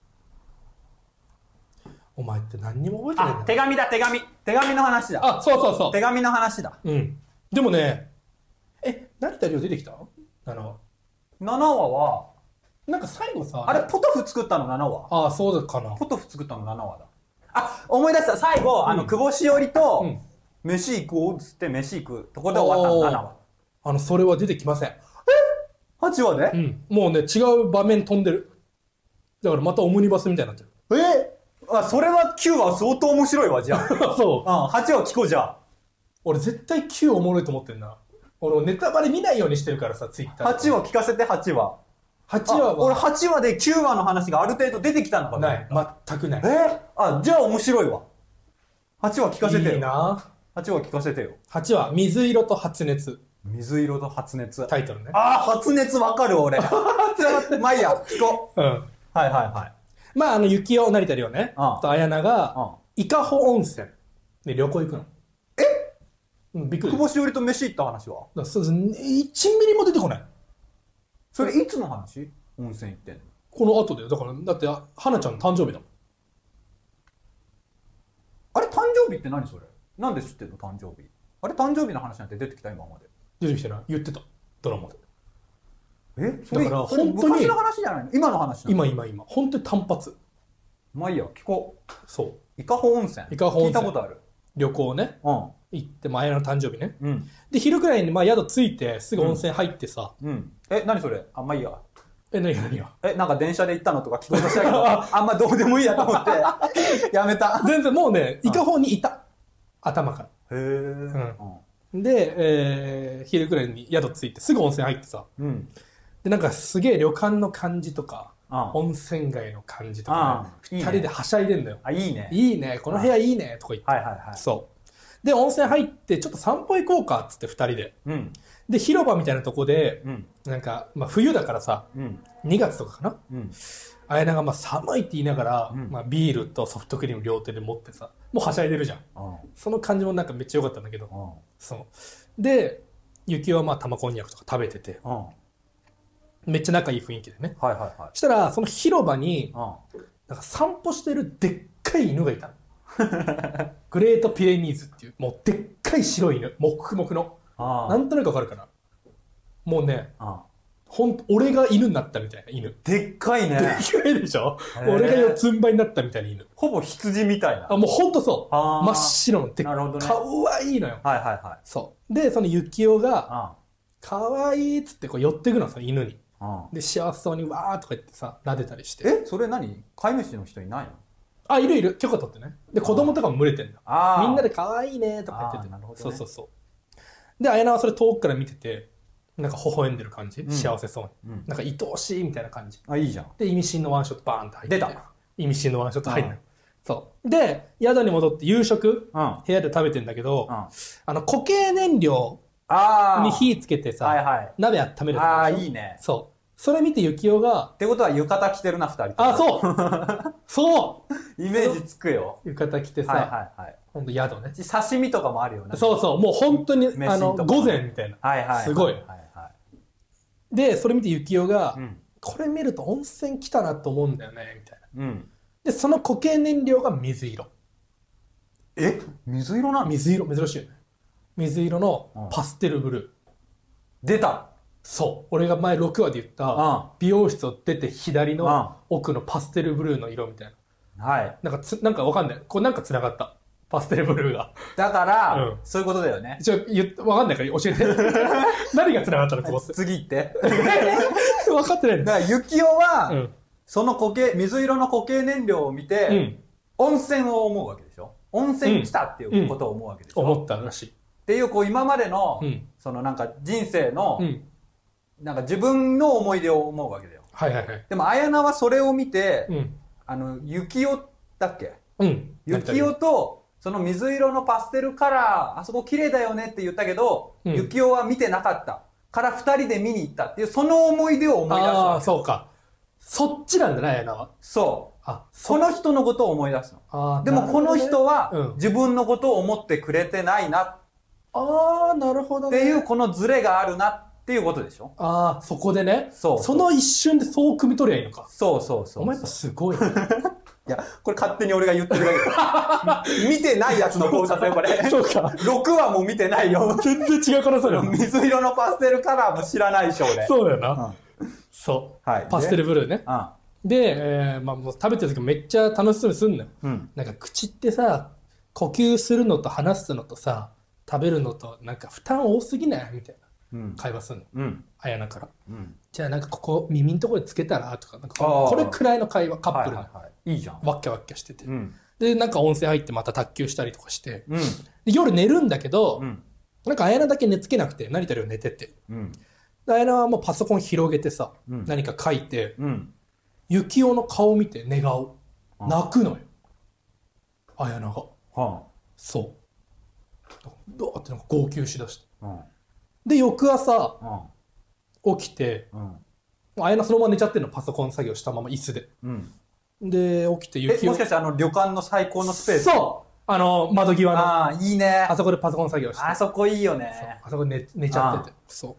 お前って何にも覚えてないんだ。 あ、手紙だ、手紙。手紙の話だ。 あ、そうそうそう。 手紙の話だ。 うん。でもね、え、成田凌出てきた？ なな 話。 ななわは、 なんか最後さ、 あれ、ポトフ作ったのななわ。 ああ、そうだかな。 ポトフ作ったのななわだ。あ、思い出した。最後、うん、あの、久保しおりと、うん、飯行こうっつって飯行くとこで終わったの、ななわ。 あの、それは出てきません。え ? はち 話でうん。もうね、違う場面飛んでる。だからまたオムニバスみたいになってる。 えあ、それはきゅうわ相当面白いわ、じゃあ。 そう。 うん、はちわ聞こう、じゃあ。 俺絶対きゅうおもろいと思ってんな。俺ネタバレ見ないようにしてるからさ、ツイッター。 はちわ聞かせて、はちわ。 はちわは。 俺はちわできゅうわの話がある程度出てきたのかな？ ない。全くない。 えあ、じゃあ面白いわ。はちわ聞かせてよ。 いいな。 はちわ聞かせてよ。 はちわ、水色と発熱。 水色と発熱。 タイトルね。 ああ、発熱わかる俺。まあいいや、聞こう。うん。はいはいはい。 まあ、あの、雪男、成田凌ね。ああと、綾菜が、ああ伊香保温泉で旅行行くの。 えうん、びっくり。 久保しおりと飯行った話は？ だそうです。いちミリも出てこない。 それいつの話？温泉行ってんの？ この後だよ。だから、だって、花ちゃんの誕生日だもん。 あれ、誕生日って何それ？なんで知ってんの誕生日？あれ、誕生日の話なんて出てきた今まで。 出てきてない？言ってた。ドラマで。 えそれだから本当に昔の話じゃないの？今の話なの？今今今本当に単発。 まあいいや、聞こう。 そう伊香保温泉。 伊香保温泉聞いたことある。 旅行ね、 うん、 行って前の誕生日ね、 うん、 で昼くらいにまあ宿着いてすぐ温泉入ってさ、 うんうん、え何それ？あんまいいや。 え何何が？ えなんか電車で行ったのとか聞こえましたけどあんまどうでもいいやと思ってやめた。 全然もうね伊香保にいた頭から。 へえ、うんうん、で、えー、昼くらいに宿着いてすぐ温泉入ってさ、うん、でなんかすげえ旅館の感じとか温泉街の感じとか、ね、ふたりではしゃいでんだよ。 あ、いいね。 いいね、この部屋いいねとか言って。 はいはいはい。 そで、温泉入って、ちょっと散歩行こうか、つって二人で。うん、で、広場みたいなとこで、うん、なんか、まあ冬だからさ、うん、にがつとかかな、うん、綾菜がまあ寒いって言いながら、うん、まあビールとソフトクリーム両手で持ってさ、もうはしゃいでるじゃん。うん、その感じもなんかめっちゃ良かったんだけど、うん、そう。で、ゆきおはまあ玉こんにゃくとか食べてて、うん、めっちゃ仲いい雰囲気でね。はいはいはい。したら、その広場に、うん、なんか散歩してるでっかい犬がいたの。グレートピレニーズっていう、もうでっかい白い犬、もくもくの。なんとなくわかるかな。もうね、ああほんと、俺が犬になったみたいな犬。 でっかいね。 でっかいでしょ。俺が四つん這いになったみたいな犬。 ほぼ羊みたいな。 あ、もうほんとそう。真っ白のでっかい。 なるほどね。 かわいいのよ。 はいはいはい。 そう。で、そのゆきおが、かわいいっつってこう寄ってくの、その犬に。で、幸せそうにわーとか言ってさ、撫でたりして。 え、それ何飼い主の人いないの？ あ、いるいる。許可取ってね。で、子供とかも群れてんだ。みんなでかわいいねとか言ってて。なるほどね。そうそうそう。で、綾菜はそれ遠くから見てて、なんか微笑んでる感じ、うん、幸せそうに、うん、なんか愛おしいみたいな感じ。 あ、いいじゃん。 で、意味深のワンショットバーンと入って。 出た。 意味深のワンショット入るの。そう。で、宿に戻って夕食、うん、部屋で食べてんだけど、うん、あの、固形燃料に火つけてさ、はいはい、鍋温める。 ああ、いいね。 そう。それ見てゆきおが。 ってことは浴衣着てるな、二人。 あ、そうそうイメージつくよ。 浴衣着てさ、はいはいはい。ほんと宿ね。 刺身とかもあるよね。 そうそう。もう本当に、あの、午前みたいな。はいはい、はい。すごい。はいはい、で、それ見てゆきおが、うん、これ見ると温泉来たなと思うんだよね、みたいな。うん、で、その固形燃料が水色。 え水色なの？ 水色、珍しいよね。水色のパステルブルー。うん、 出た！ そう。俺が前ろくわで言った、美容室を出て左の奥のパステルブルーの色みたいな。はい。なんかつ、なんかわかんない。これなんか繋がった。パステルブルーが。 だから、うん、そういうことだよね。 ちょ、言わかんないから教えて。何が繋がったのここ次行って。 分かってないの。 だから、ゆきおは、うん、その固形、水色の固形燃料を見て、うん、温泉を思うわけでしょ？温泉来たっていうことを思うわけでしょ？ うんうん、思ったらしい。 っていう、こう、今までの、うん、そのなんか人生の、うんなんか自分の思い出を思うわけだよ。はいはいはい。でも、綾菜はそれを見て、うん、あの、ゆきおだっけ？うん。ゆきおと、その水色のパステルカラー、あそこ綺麗だよねって言ったけど、うん、ゆきおは見てなかった。から二人で見に行ったっていう、その思い出を思い出すわけ。ああ、 そうか。そっちなんだね、綾菜は。 そう。あ、この人のことを思い出すの。あでも、この人は、自分のことを思ってくれてないな。ああ、なるほどね。っていう、このズレがあるなっていうことでしょ？ ああ、そこでね。そう。その一瞬でそう汲み取りゃいいのか。 そうそうそう。 お前やっぱすごいね。 いや、これ勝手に俺が言ってるだけ見てないやつの考察よ、これ。そうか。ろくわも見てないよ。 全然違う可能性ある。 水色のパステルカラーも知らないでしょ、俺。 そうだよな。うん、そう。はい。パステルブルーね。うん、で、えー、まあ、もう食べてる時めっちゃ楽しそうにすんのよ。うん、なんか口ってさ、呼吸するのと話すのとさ、食べるのとなんか負担多すぎないみたいな。会話すんの、うん、綾菜から、うん、じゃあなんかここ耳のところでつけたらとか、なんかこれくらいの会話カップルの、はいはいはい、いいじゃんわっきゃわっきゃしてて、うん、でなんか温泉入ってまた卓球したりとかして、うん、で夜寝るんだけど、うん、なんか綾菜だけ寝つけなくて成田凌寝てて、うん、で綾菜はもうパソコン広げてさ、うん、何か書いて、うん、ゆきおの顔見て寝顔、うん、泣くのよ綾菜が、はあ、そうどうってなんか号泣しだして、うんで、翌朝、うん、起きて、うん、綾菜そのまま寝ちゃってるの、パソコン作業したまま椅子で。うん、で、起きて雪を。え、もしかしてあの旅館の最高のスペース？ そうあの、窓際の。 ああ、いいね。 あそこでパソコン作業して。 あそこいいよね。 あそこで 寝, 寝ちゃってて。そう。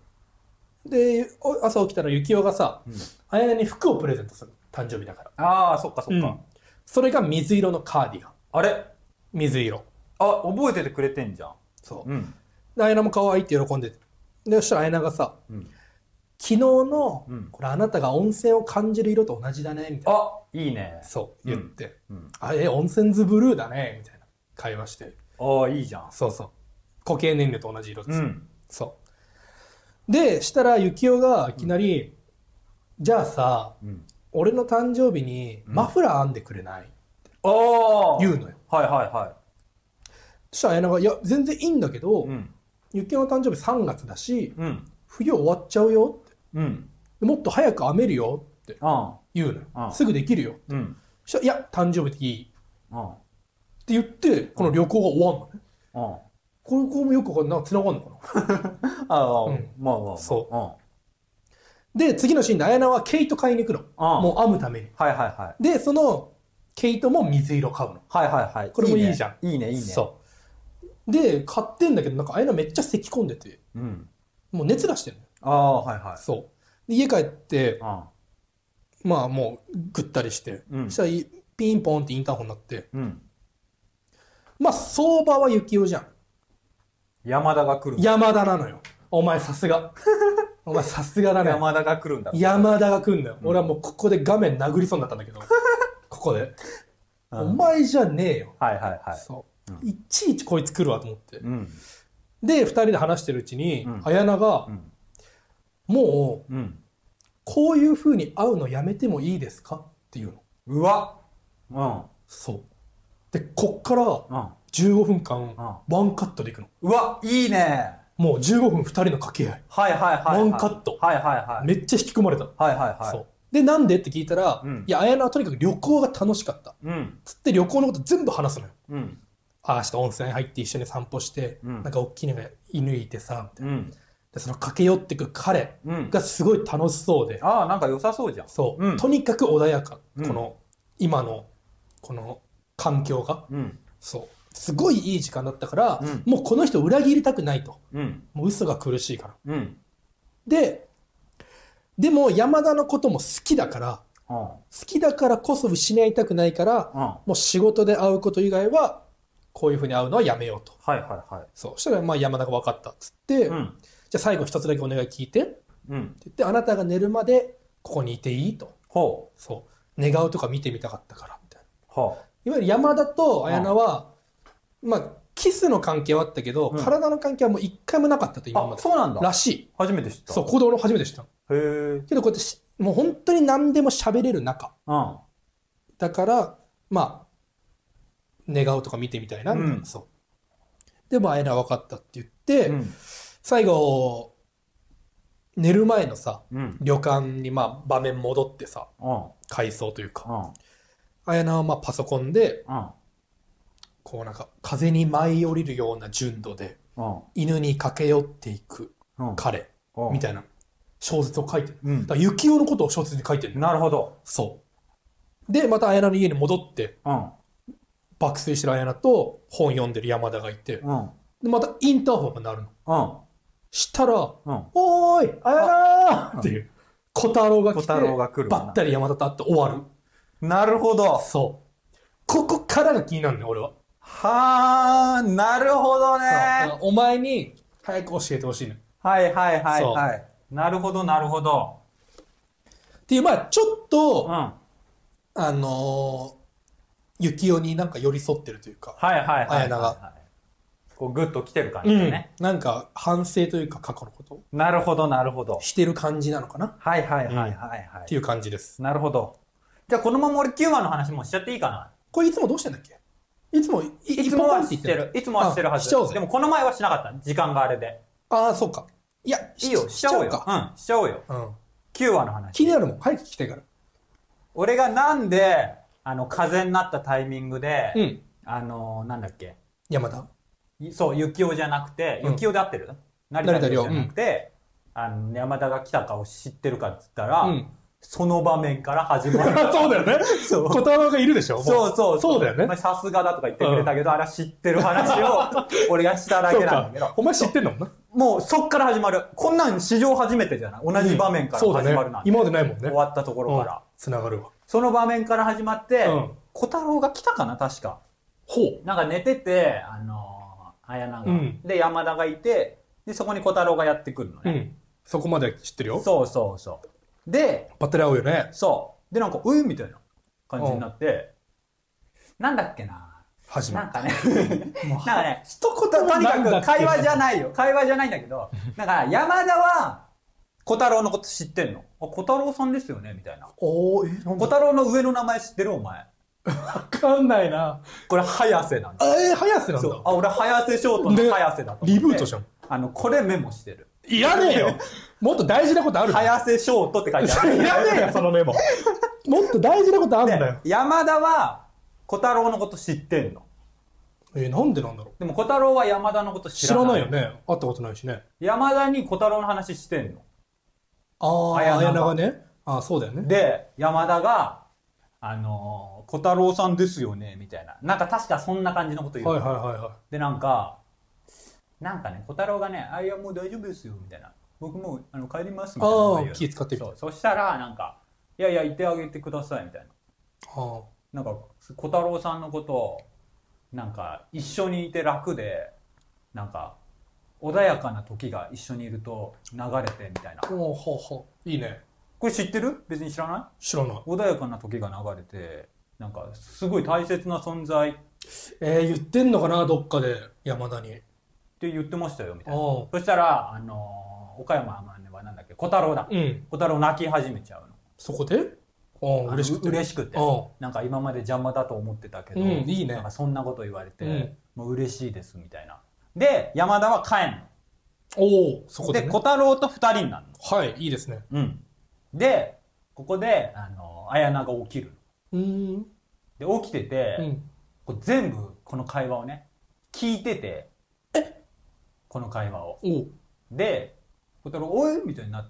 で、朝起きたら雪男がさ、うん、綾菜に服をプレゼントする。誕生日だから。 ああ、そっかそっか、うん。 それが水色のカーディガン。 あれ水色。 あ、覚えててくれてんじゃん。 そう。うん、で、綾菜も可愛いって喜んでて。で、そしたら綾菜がさ、うん、昨日の、うん、これあなたが温泉を感じる色と同じだね、みたいな。 あ、いいね。 そう、言って。うん、あ、え、温泉ズブルーだね、みたいな会話して。 ああ、いいじゃん。 そうそう。固形燃料と同じ色です。うん、そう。で、したら、ゆきおがいきなり、うん、じゃあさ、うん、俺の誕生日にマフラー編んでくれない、うん、言うのよ。 はいはいはい。 そしたら綾菜が、いや、全然いいんだけど、うんゆきおの誕生日さんがつだし、うん、冬終わっちゃうよって、うん、もっと早く編めるよって言うのよ、うん、すぐできるよ、うん、そしたらいや誕生日でいい、うん、って言ってこの旅行が終わんのね、 これ、これもよくわかんない。繋がんのかなああ、うん、まあまあ、まあ。 そう。うん、で、次のシーンで、綾菜は毛糸買いに行くの。もう編むために。 はいはいはい。 で、その、毛糸も水色買うの。 はいはいはい。 これもいいじゃん。 いいね、いいね。 そう。で、買ってんだけど、なんか綾菜めっちゃ咳込んでて。うん。もう熱出してんのよ。 ああ、はいはい。 そう。で、家帰って、ああまあもう、ぐったりして。うん、そしたら、ピンポンってインターホンになって。うん。まあ、相場は幸男じゃん。 山田が来る。 山田なのよ。お前さすが。お前さすがだね。 山田が来るんだ。 山田が来るんだよ。うん、俺はもうここで画面殴りそうになったんだけど。ここで。うん、お前じゃねえよ。 はいはいはい。 そう。うん、いちいちこいつ来るわと思って。うん、で、二人で話してるうちに、うん、綾菜が、うん、もう、うん、こういう風に会うのやめてもいいですかっていうの。 うわ。うん。 そう。で、こっから、じゅうごふんかん、ワンカットでいくの。 うわ、いいね。 もうじゅうごふんふたりの掛け合い。 はいはいはい。 ワンカット。 はいはいはい。 めっちゃ引き込まれた。 はいはいはい。そう。 で、なんでって聞いたら、うん、いや、綾菜はとにかく旅行が楽しかった。うん。つって旅行のこと全部話すのよ。うん。ああ、明日温泉入って一緒に散歩して、うん、なんか大きいのが犬いてさ、みたいな。うん。で、その駆け寄ってく彼がすごい楽しそうで。 うん、ああ、なんか良さそうじゃん。 そう。うん、とにかく穏やか。この、今の、この環境が。うん。そう。すごいいい時間だったから、うん、もうこの人裏切りたくないと。うん、もう嘘が苦しいから。うん、で、でも山田のことも好きだから、うん、好きだからこそ失いたくないから、うん、もう仕事で会うこと以外は、こういうふうに会うのはやめようと。 はいはいはい。 そう。そしたらまあ山田が分かったっつって、うん、じゃあ最後一つだけお願い聞いて。うん、って言って、あなたが寝るまでここにいていいと。ほう。そう。寝顔とか見てみたかったから、みたいな。はあ、いわゆる山田と綾菜は、まあ、キスの関係はあったけど、うん、体の関係はもう一回もなかったと今まで。 あ、そうなんだ。 らしい。 初めて知った。 そう、ここで俺初めて知った。へえ。けどこうやってもう本当に何でも喋れる仲。うん。だから、まあ、寝顔とか見てみたいな、みたいな。うん、そう。でも、あやな分かったって言って、うん、最後、寝る前のさ、うん、旅館にまあ場面戻ってさ、うん、回想というか、あやなはまあパソコンで、うん、こうなんか風に舞い降りるような純度で、うん、犬に駆け寄っていく彼、うん、みたいな小説を書いてる。うん、だから幸男のことを小説に書いてる。 なるほど。 そう。で、また綾菜の家に戻って、うん、爆睡してる綾菜と本読んでる山田がいて、うん、でまたインターホンが鳴るの。うん、したら、うん、おーい、綾菜っていう、小太郎が来て、小太郎が来るばったり山田と会って終わる。 なるほど。 そう。ここからが気になるね、俺は。 はー、なるほどね。 お前に早く教えてほしいの。 はいはいはいはい。なるほどなるほど。 っていう、まあちょっと、うん、あのー、幸男になんか寄り添ってるというか。 はいはいはい、はい。 綾菜が。 こうグッと来てる感じだね、 うん。なんか反省というか過去のこと。 なるほどなるほど。 してる感じなのかな。 はいはいはいはい、はい、 うん。っていう感じです。 なるほど。じゃあこのまま俺きゅうわの話もしちゃっていいかな。 これいつもどうしてんだっけ。いつも、い, いつもは知ってる。いつもは知ってるはず。 しちゃおうぜ。 でもこの前はしなかった。時間があれで。 ああ、そうか。いや、 いいよ、しちゃおうよ。うん、しちゃおうよ。うん。きゅうわの話。 気になるもん。早く聞きたいから。 俺がなんで、あの、風邪になったタイミングで、うん、あの、なんだっけ。 山田そう、幸男じゃなくて、うん、幸男で合ってる成田凌じゃなくて、うん、あの、山田が来たかを知ってるかっつったら、うんその場面から始まる。 そうだよね。そう。小太郎がいるでしょ。 そうそうそうだよね。 さすがだとか言ってくれたけど、うん、あれは知ってる話を俺がしただけなんだけど。 お前知ってんのもんな。 もうそっから始まる。こんなん史上初めてじゃない。同じ場面から始まるなんて、うんね、 今までないもんね。 終わったところから。 つながるわ。 その場面から始まって、うん、小太郎が来たかな確か。 ほう。 なんか寝てて、あのー、綾菜が、うん。で、山田がいて、で、そこに小太郎がやってくるのね。うん。 そこまで知ってるよ。 そうそうそう。で、 バッテリー合うよね。 そう。で、なんか、ういみたいな感じになって、なんだっけな。 始まった。 なんかね、なんかね、一言とにかく会話じゃないよ。会話じゃないんだけど、なんか、山田は、小太郎のこと知ってんの。あ、小太郎さんですよねみたいな。 おー、え、 小太郎の上の名前知ってるお前。 わかんないな。 これ、早瀬なんだ。 えー、早瀬なんだ。そう。 あ、俺、早瀬翔太の早瀬だと思って。 リブートじゃん。 あの、これメモしてる。 いらねえよ。もっと大事なことある。 早瀬翔太って書いてある。 いらねえよ、そのメモ。もっと大事なことあるんだよ。 山田は、小太郎のこと知ってんの。 えー、なんでなんだろう。 でも小太郎は山田のこと知らない。 知らないよね。会ったことないしね。 山田に小太郎の話してんの。 ああ、綾菜がね。ああ、そうだよね。 で、山田が、あのー、小太郎さんですよね、みたいな。なんか確かそんな感じのこと言う。 はいはいはいはい。 で、なんか、なんかね、小太郎がね、あ、いやもう大丈夫ですよ、みたいな。僕もうあの帰ります、みたいな。ああ、気使ってみた。 そう。そしたら、なんか、いやいや、言ってあげてください、みたいな。ああ。なんか、小太郎さんのことを、なんか、一緒にいて楽で、なんか、穏やかな時が一緒にいると流れて、みたいな。 ほうほうほう。いいね。 これ知ってる？別に知らない？ 知らない。 穏やかな時が流れて、なんか、すごい大切な存在。 えー、言ってんのかな、どっかで、山田に。 って言ってましたよ、みたいな。そしたら、あのー、岡山はなんだっけ、小太郎だ。うん、小太郎泣き始めちゃうの。 そこで嬉しくて。 嬉しくて。なんか今まで邪魔だと思ってたけど、うん、いいね。なんかそんなこと言われて、うん、もう嬉しいです、みたいな。で、山田は帰んの。 おお、そこで、ね。 で、小太郎と二人になるの。はい、いいですね。 うん。で、ここで、あの、綾菜が起きる。うん。で、起きてて、うん、こう全部この会話をね、聞いてて、えこの会話を。で、小太郎、おいみたいになって、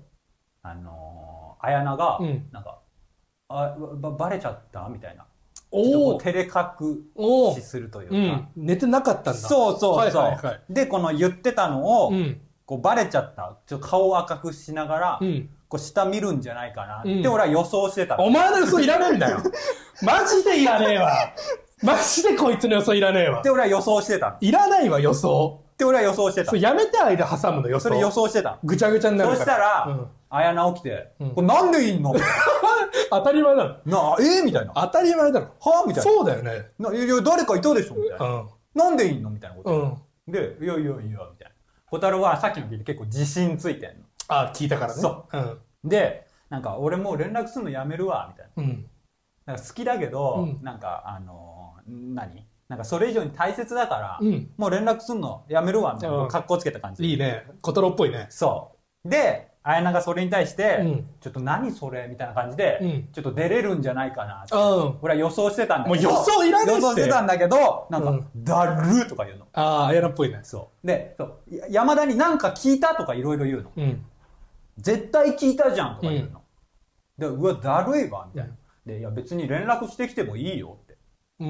うん、あのー、綾菜が、なんか、うん、あば、ばれちゃったみたいな。お照れ隠しするというか、うん。 寝てなかったんだ。 そうそうそう。はいはいはい、で、この言ってたのを、うん、こうバレちゃった。ちょっと顔を赤くしながら、うんこう下見るんじゃないかなって、うん、俺は予想してた。 お前の予想いらねえんだよ。マジでいらねえわ。マジでこいつの予想いらねえわ。 って俺は予想してた。 いらないわ、予想。 って俺は予想してた。 それやめて間挟むの予想。 それ予想してた。 ぐちゃぐちゃになるから。 そしたら、うん、綾菜起きて、うん、これなんでいんの当たり前だろ。 なえー、みたいな。 当たり前だろ。 はぁみたいな。 そうだよね。 な、いや、誰かいたでしょみたいな。うん、なんでいんのみたいなこと。うん、で、いやいやいや、みたいな。小太郎はさっきの聞いて結構自信ついてんの。 あ、聞いたからね。 そう。うん、で、なんか俺もう連絡するのやめるわみたいな、うん、なんか好きだけど、うん、なんかあのー、何なんかそれ以上に大切だから、うん、もう連絡するのやめるわみたいな、格好つけた感じ。 いいね、小太郎っぽいね。 そうで綾菜がそれに対して、うん、ちょっと何それみたいな感じで、うん、ちょっと出れるんじゃないかなって、うん、俺は予想してたんだけど、 もう予想いらないって予想してたんだけど、なんか、うん、だるーとか言うの。 ああ、綾菜っぽいね。 そうでそう山田に何か聞いたとかいろいろ言うの、うん、絶対聞いたじゃんとか言うの、うんで、うわ、だるいわ、みたいな。で、いや、別に連絡してきてもいいよって。うん。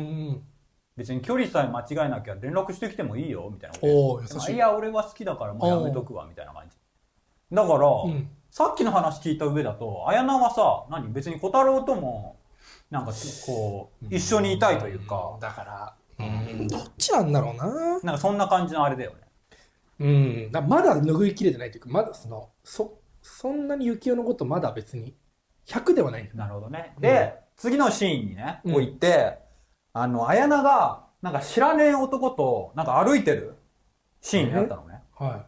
別に距離さえ間違えなきゃ連絡してきてもいいよ、みたいな。おー、優しい。いや、俺は好きだからもうやめとくわ、みたいな感じ。だから、うん、さっきの話聞いた上だと、綾菜はさ、何別に小太郎とも、なんか、こう、一緒にいたいというか。 だから、うん、どっちなんだろうな。 なんかそんな感じのあれだよね。 うん。だまだ拭いきれてないというか、まだその、そ、そんなに幸男のことまだ別に、ひゃくではないんだよ。 なるほどね。で、うん、次のシーンにね、こう行って、うん、あの、綾菜が、なんか知らねえ男と、なんか歩いてるシーンになったのね。はい。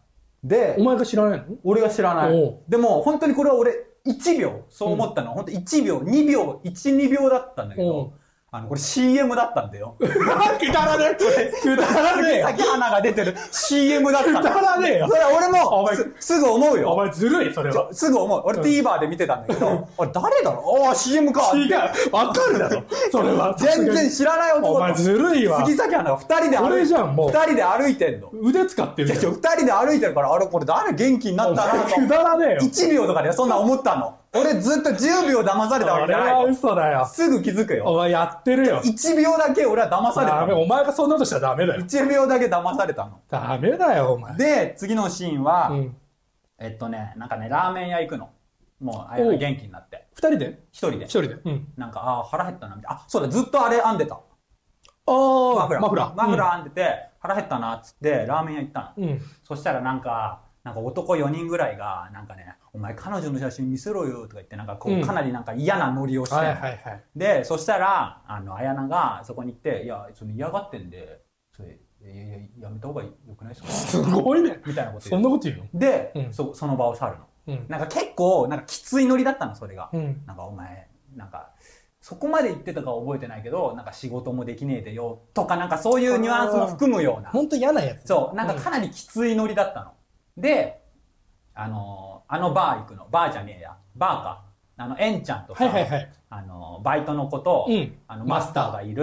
で、 お前が知らないの？ 俺が知らない。でも、本当にこれは俺、いちびょう、そう思ったのは、うん、本当いちびょう、にびょう、いち、にびょうだったんだけど、あの、これ シーエム だったんだよ。 くだらねえくだらねえよ杉咲花が出てる シーエム だったんだ。 くだらねえよそれ俺もす、すぐ思うよ。 お前ずるい、それは。 すぐ思う。俺 TVer で見てたんだけど、あれ誰だろうああ、シーエム か。 違う。わかるだろ。それは。 全然知らない男。 お前ずるいわ。 杉咲花が二人で歩いてる。 これじゃん、もう。 二人で歩いてんの。 腕使ってるじゃん。 二人で歩いてるから、あれこれ誰元気になったなと。 くだらねえよ。 いちびょうとかでそんな思ったの。俺ずっとじゅうびょう騙されたわけじゃない。 あれは嘘だよ。 すぐ気づくよ。 お前やってるよ。 いちびょうだけ俺は騙されたの。 ダメ、お前がそんなことしたらダメだよ。 いちびょうだけ騙されたの。 ダメだよ、お前。 で、次のシーンは、うん、えっとね、なんかね、ラーメン屋行くの。もう、あれ元気になって。 二人で一人で。 一人で。 うん。なんか、ああ、腹減ったな、みたいな。あ、そうだ、ずっとあれ編んでた。ああ、 マフラー。 マフラー。 マフラー編んでて、腹減ったな、つって、ラーメン屋行ったの。うん。そしたらなんか、なんか男よにんぐらいが、なんかね、お前彼女の写真見せろよとか言って、なんかこう、かなりなんか嫌なノリをして、はいはいはい。で、そしたら、あの、綾菜がそこに行って、いや、その嫌がってんで、それ、いやいや、やめた方がよくないですかすごいね。 みたいなこと言う。そんなこと言うので、うん、そ、その場を去るの。うん、なんか結構、なんかきついノリだったの、それが。うん、なんかお前、なんか、そこまで言ってたかは覚えてないけど、なんか仕事もできねえでよ、とかなんかそういうニュアンスも含むような。 ほんと嫌なやつ。 そう、なんかかなりきついノリだったの。で、あのー、あのバー行くの。バーじゃねえや。バーか。あの、エンちゃんとか、はいはいはい、あのー、バイトの子と、うん、あの、マスターがいる、うん、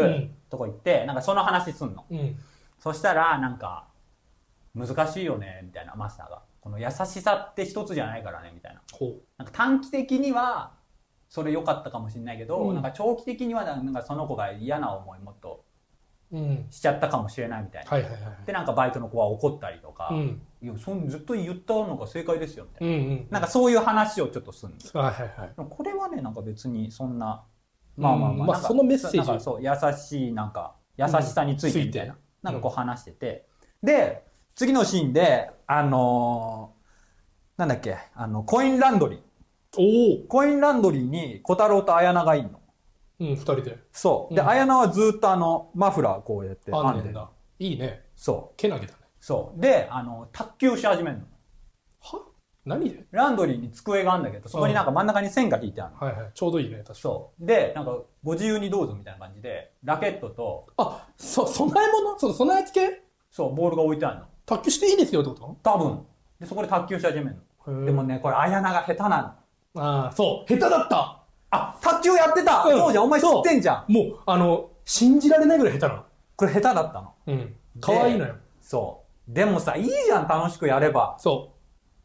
とこ行って、なんかその話すんの。うん、そしたら、なんか、難しいよね、みたいな、マスターが。この優しさって一つじゃないからね、みたいな。なんか短期的には、それ良かったかもしれないけど、うん、なんか長期的には、なんかその子が嫌な思いもっと、しちゃったかもしれないみたいな。で、なんかバイトの子は怒ったりとか、うん、いや、そんずっと言ったのが正解ですよ、みたいな。うんうん、なんかそういう話をちょっとするんです。はいはいはい。これはね、なんか別にそんな、まあまあまあ、まあそのメッセージ。なんかそう、優しい、なんか、優しさについてみたいな、うん、なんかこう話してて、で、次のシーンで、あのー、なんだっけ、あの、コインランドリー。おコインランドリーに小太郎と綾菜がいんの。 うん、二人で。 そう。で、うん、綾菜はずっとあの、マフラーこうやって編んでる。 いいね。 そう。 けなげだね。 そう。で、あの、卓球し始めるの。 は何でランドリーに机があるんだけど、そこになんか真ん中に線が引いてあるの。 はいはい。ちょうどいいね、確かに。 そう。で、なんか、ご自由にどうぞみたいな感じで、ラケットと、 あ、そ、備え物その備え付けそう、ボールが置いてあるの。 卓球していいですよってこと？ 多分。で、そこで卓球し始めるの。でもね、これ、綾菜が下手なの。ああ、そう。下手だったあ、卓球やってた、うん、そうじゃん、お前知ってんじゃん。もう、あの、信じられないぐらい下手なの。 これ下手だったの。 うん。可愛いのよ。 そう。でもさ、いいじゃん、楽しくやれば。 そう。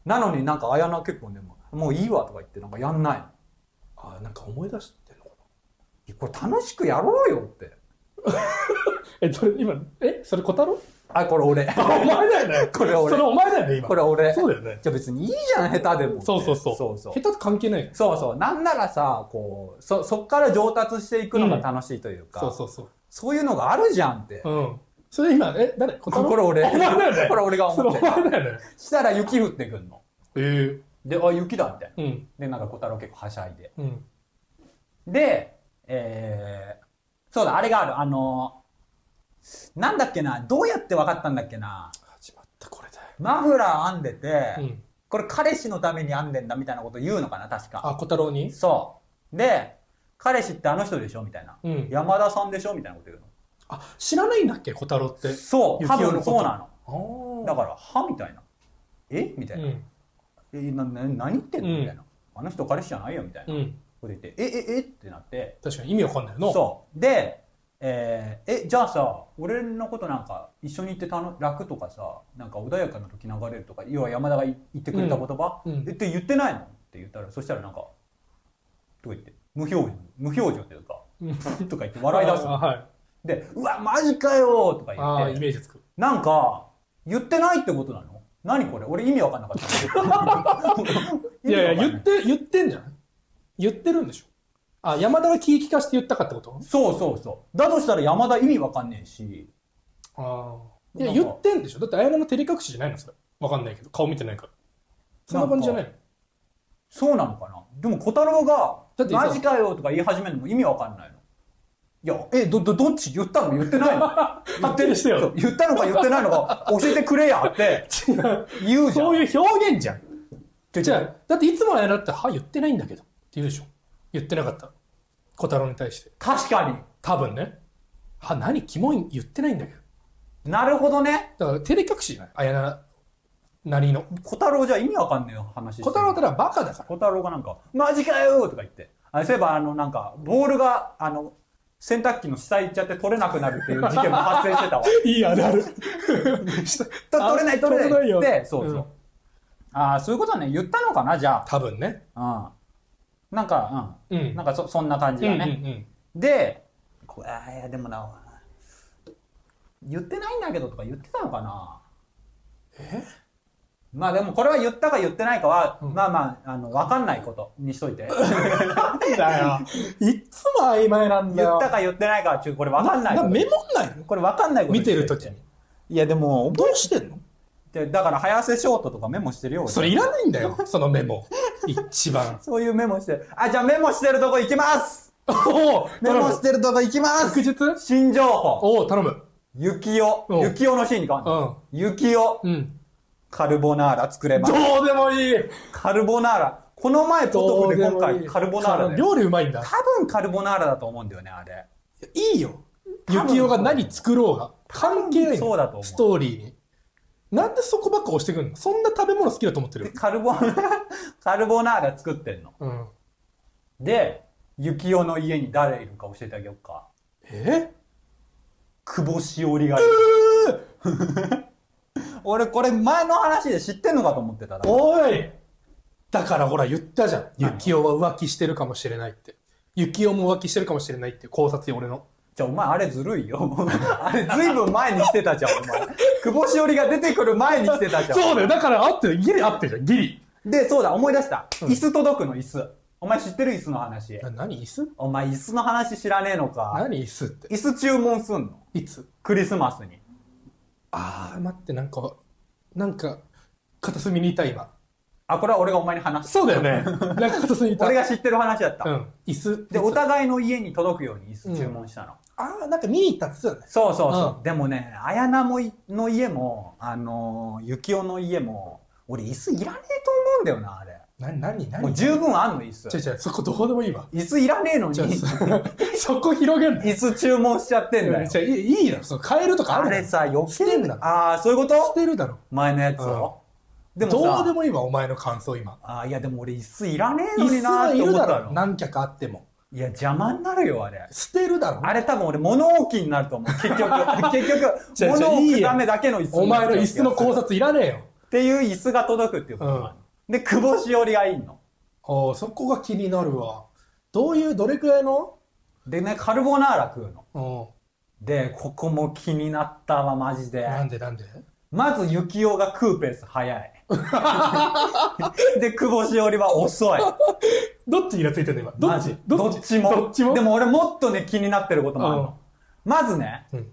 なのになんか、綾菜結構ね、もういいわとか言って、なんかやんないの。 ああ、なんか思い出してんのかな。 いや、これ楽しくやろうよって。 え、それ今、えそれ小太郎？ あ、これ俺。 お前だよね。 これ俺。 それお前だよね、今。 これ俺。 そうだよね。 じゃあ別にいいじゃん、下手でも。 そうそうそう。そうそう。下手と関係ない。 そうそう。なんならさ、こう、そ、そっから上達していくのが楽しいというか。うん、そうそうそう。そういうのがあるじゃんって。 うん。それ今、え、誰？ これ俺。お前だよね。 これ俺が思ってる。 お前だよね。 したら雪降ってくんの。 ええー。で、あ、雪だみたいな。 うん。 で、なんか小太郎結構はしゃいで。 うん。 で、えー、そうだ、あれがある。あの、なんだっけな、どうやって分かったんだっけな。 始まったこれだよ。 マフラー編んでて、うん、これ彼氏のために編んでんだみたいなこと言うのかな、確か。 あ、小太郎に？ そう。で、彼氏ってあの人でしょみたいな、うん。山田さんでしょみたいなこと言うの。 あ、知らないんだっけ小太郎って。 そう、多分そうなの。だから、はみたいな。えみたいな。うん、えなな、何言ってんのみたいな。あの人彼氏じゃないよみたいな。うん、こと言って、え、え、えってなって。 確かに意味わかんないよな。 そう。で、えー、え、じゃあさ、俺のことなんか一緒にいてたの楽とかさ、なんか穏やかな時流れるとか、要は山田が言ってくれた言葉、うんうん、えって言ってないのって言ったら、そしたらなんか、とか言って、無表情、無表情というか、とか言って笑い出すの。はい、で、うわ、マジかよとか言って、 あイメージつく。 なんか、言ってないってことなの？何これ？俺意味わかんなかった。 いやいや、言って、言ってんじゃん。言ってるんでしょ。あ、山田が気利かして言ったかってこと？ そうそうそう。だとしたら山田意味わかんねえし。 ああ。いや、言ってんでしょ。だって綾菜の照れ隠しじゃないのそれ。わかんないけど。顔見てないから。そんな感じじゃないの？ そうなのかな。でも小太郎が、マジかよとか言い始めるのも意味わかんないの。いや、え、ど、ど、どっち言ったの言ってないの勝手にしてよ。 言ったのか言ってないのか教えてくれやって言うじゃん。 そういう表現じゃん。じゃあ、だっていつも綾菜って、は、言ってないんだけどって言うでしょ。言ってなかった。小太郎に対して。 確かに。 多分ね。は、何キモい言ってないんだけど。 なるほどね。 だから照れ隠しじゃない綾菜なりの。 小太郎じゃ意味わかんねえよ話して。 小太郎ってのはバカだから。 小太郎がなんか、マジかよとか言って。あれそういえばあのなんか、ボールが、あの、洗濯機の下行っちゃって取れなくなるっていう事件も発生してたわ。 いいあるある。 取れない取れないって。そうそう。うん、ああ、そういうことね。言ったのかなじゃあ。 多分ね。 うん。なんか、うん。うん、なんかそ、そんな感じだね。うんうんうん、で、こあいや、でもな、言ってないんだけどとか言ってたのかなえまあでもこれは言ったか言ってないかは、うん、まあまあ、あの、わかんないことにしといて。 なんだよ。いつも曖昧なんだよ。 言ったか言ってないかは、ちょっとこれわかんないこと。 メモんないのこれわかんないこと。 見てるときに。 いやでも、 どうしてんのでだから早瀬ショートとかメモしてるよ。 それいらないんだよ、そのメモ。一番。 そういうメモしてる。あ、じゃあメモしてるとこ行きますおメモしてるとこ行きます確実新情報おお頼む。 雪男。雪男のシーンに変わるの。うん。雪男。うん。カルボナーラ作れます。 どうでもいいカルボナーラ。この前ポトフで今回カルボナーラで。 料理うまいんだ。 多分カルボナーラだと思うんだよね、あれ。 いいよ。雪男が何作ろうが。関係ないそうだと思う。 ストーリーに。なんでそこばっか押してくるのそんな食べ物好きだと思ってるカルボ、カルボナーラ作ってんの。うん。で、雪男の家に誰いるか教えてあげようか。 え久保しおりがいる。俺これ前の話で知ってんのかと思ってたら。 おいだからほら言ったじゃん。ユキオは浮気してるかもしれないって。ユキオも浮気してるかもしれないって考察よ俺の。 じゃあお前あれずるいよ。あれずいぶん前にしてたじゃんお前。久保しおりが出てくる前にしてたじゃん。 そうだよ。だからあってギリあってじゃんギリ。 でそうだ思い出した。うん、椅子届くの椅子。お前知ってる椅子の話。 な何椅子？ お前椅子の話知らねえのか。 何椅子って。 椅子注文すんの。 いつ？ クリスマスに。 あー待ってなんかなんか片隅にいた今。 あ、これは俺がお前に話す。 そうだよね。なんか片隅にいた。 俺が知ってる話だった。 うん。椅子。 で、お互いの家に届くように椅子注文したの。うん、 ああ、なんか見に行ったっつってたね。 そうそうそう。うん、でもね、綾菜もの家も、あのー、ゆきおの家も、俺椅子いらねえと思うんだよな、あれ。 な、なになにもう十分あんの椅子。 違う違う、そこどうでもいいわ。 椅子いらねえのに。 そこ広げんの。 椅子注文しちゃってんだよ。 いやいい、いいだろ、その買えるとかある。 あれさ、余計。 捨てんだ。 ああ、そういうこと？ 捨てるだろ。 前のやつを。 でもどうでもいいわ、お前の感想今。 ああ、いやでも俺椅子いらねえのになーって思ったの。椅子はいるだろ、 何脚あっても。 いや、邪魔になるよ、あれ。 捨てるだろ。 あれ多分俺物置きになると思う。結局。結局、物置くためだけの椅子。 お前の椅子の考察いらねえよ。 っていう椅子が届くっていうことがある。で、久保しおりがいいの。 ああ、そこが気になるわ。どういう、どれくらいの？ でね、カルボナーラ食うの。 で、ここも気になったわ、マジで。 なんでなんで？ まず、ゆきおが食うペース早い。で、久保しおりは遅い。 どっちにイラついてんの今？ どっち？どっちも。どっちも。でも俺もっとね、気になってることもあるの。まずね、うん、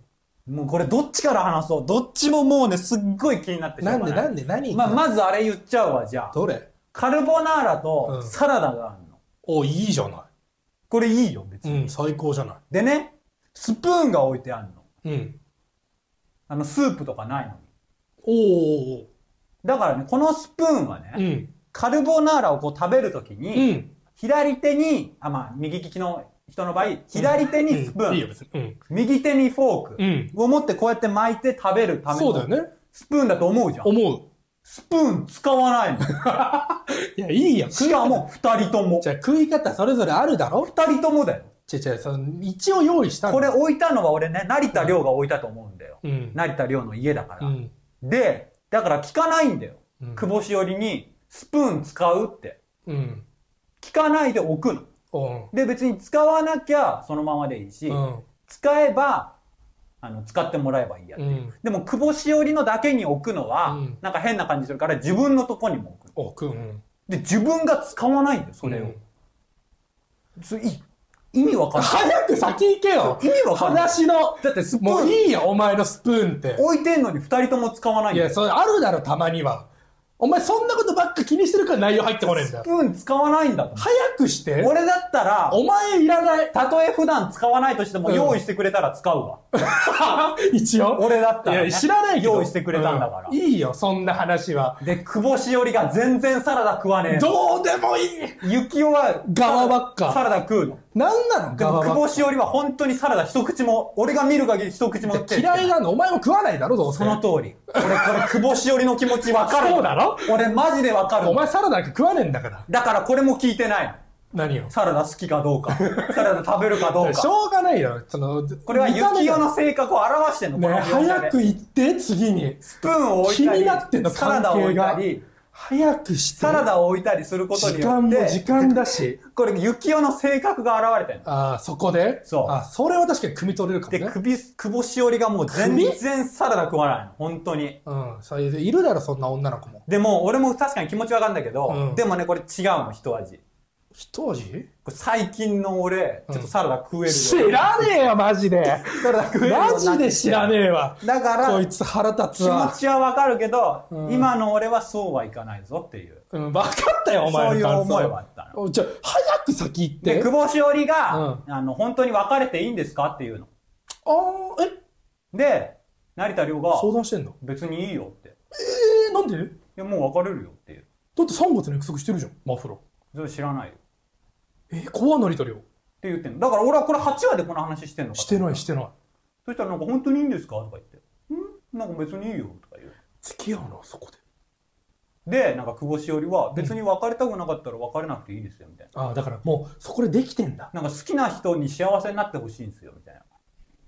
もうこれどっちから話そう。どっちももうね、すっごい気になってしまう。 なんでなんで何？ まあ、まずあれ言っちゃうわ、じゃあ。 どれ？ カルボナーラとサラダがあるの。 うん、お、いいじゃない。 これいいよ、別に。 うん、最高じゃない。 でね、スプーンが置いてあるの。 うん。 あの、スープとかないのに。 おー。 だからね、このスプーンはね、うん、カルボナーラをこう食べるときに、うん、左手に、あ、まあ、右利きの人の場合、左手にスプーン、うんいいよ別にうん、右手にフォークを持ってこうやって巻いて食べるための、そうだよね、スプーンだと思うじゃん。思う。スプーン使わないの。 いや、いいよ。 しかも二人とも。 じゃあ食い方それぞれあるだろ？ 二人ともだよ。 違う違う、その一応用意したの。 これ置いたのは俺ね、成田凌が置いたと思うんだよ。うん、成田凌の家だから。うん、で、だから聞かないんだよ。うん、久保しおりにスプーン使うって。うん、聞かないで置くの。うん、で、別に使わなきゃそのままでいいし、うん、使えば、あの、使ってもらえばいいやっていう。うん、でも、久保しおりのだけに置くのは、うん、なんか変な感じするから自分のとこにも置く。置く。うん、で、自分が使わないんだよ、それを。うん、それい意味わかんない。 早く先行けよ。 意味わかんない。 話の。だってスプーン。もういいよ、お前のスプーンって。 置いてんのに二人とも使わないんだよ。 いや、それあるだろ、たまには。お前そんなことばっか気にしてるから内容入ってこねえんだよ。 スプーン使わないんだと。 早くして。 俺だったら、 お前いらない。 たとえ普段使わないとしても用意してくれたら使うわ。 うん、一応。 俺だったら、ね。 いや、知らないけど。 用意してくれたんだから。 うん、いいよ、そんな話は。 で、久保しおりが全然サラダ食わねえ。 どうでもいい。 ゆきおは、 側ばっか。 サラダ食うの。 なんなの？ でも久保しおりは本当にサラダ一口も、俺が見る限り一口も食って嫌いなの？お前も食わないだろ、どうせ。 その通り。俺、これ久保しおりの気持ちわかる。 そうだろ？ 俺マジでわかる。 お前サラダなんか食わねえんだから。 だからこれも聞いてないの。 何を？ サラダ好きかどうか。サラダ食べるかどうか。 しょうがないよ。その、 これはゆきおの性格を表してんの、 ね、早く言って、次に。 スプーンを置いたり。 気になってんの、 サラダを置いたり。 早くして。 サラダを置いたりすることによって。時間も時間だし。 これ、ゆきおの性格が現れてるの。 ああ、そこでそう。 あ、それは確かに汲み取れるかもね。 で、首、久保しおりがもう全然サラダ食わないの。本当に。 うん。そういう、いるだろ、そんな女の子も。 でも、俺も確かに気持ちわかんだけど、うん、でもね、これ違うの、一味。 一味？ 最近の俺、ちょっとサラダ食えるよ、うん、 知らねえよ、マジで。 サラダ食えるよ。 マジで知らねえわ。 だから、 こいつ腹立つわ。 気持ちはわかるけど、うん、今の俺はそうはいかないぞっていう。 うん、わかったよ、お前の感想。そういう思いはあったの。じゃあ、早く先行って。 で、久保しおりが、うん、あの、本当に別れていいんですかっていうの。 あー、えで、成田凌が、 相談してんの？ 別にいいよって。 えー、なんで？いや、もう別れるよっていう。 だってさんがつの約束してるじゃん、マフラー。 それ知らないよ。 えー、怖成田凌。 って言ってんの。だから俺はこれはちわでこの話してんのか。 してないしてない。 そしたらなんか本当にいいんですかとか言って。んなんか別にいいよとか言う。 付き合うのそこで。 で、なんか久保しおりは別に別れたくなかったら別れなくていいですよみたいな。 ああ、だからもうそこでできてんだ。 なんか好きな人に幸せになってほしいんですよみたいな。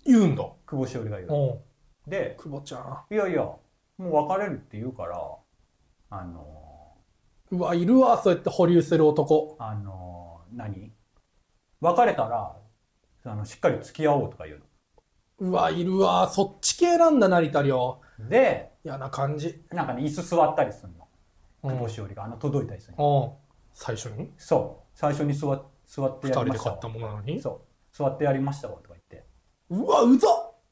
言うんだ。 久保しおりが言う。で、 久保ちゃん。 いやいや、もう別れるって言うから、あのー、うわ、いるわ、そうやって保留する男。 あのー、何別れたら、あの、しっかり付き合おうとか言うの。うわ、いるわ、そっち系なんだ、成田凌。 で、 嫌な感じ。 なんかね、椅子座ったりするの。久保しおりが、あの、届いた椅子に。 うん。最初にそう。最初に座って、座ってやりましたわ。 二人で買ったものなのにそう。座ってやりましたわ、とか言って。 うわ、うざ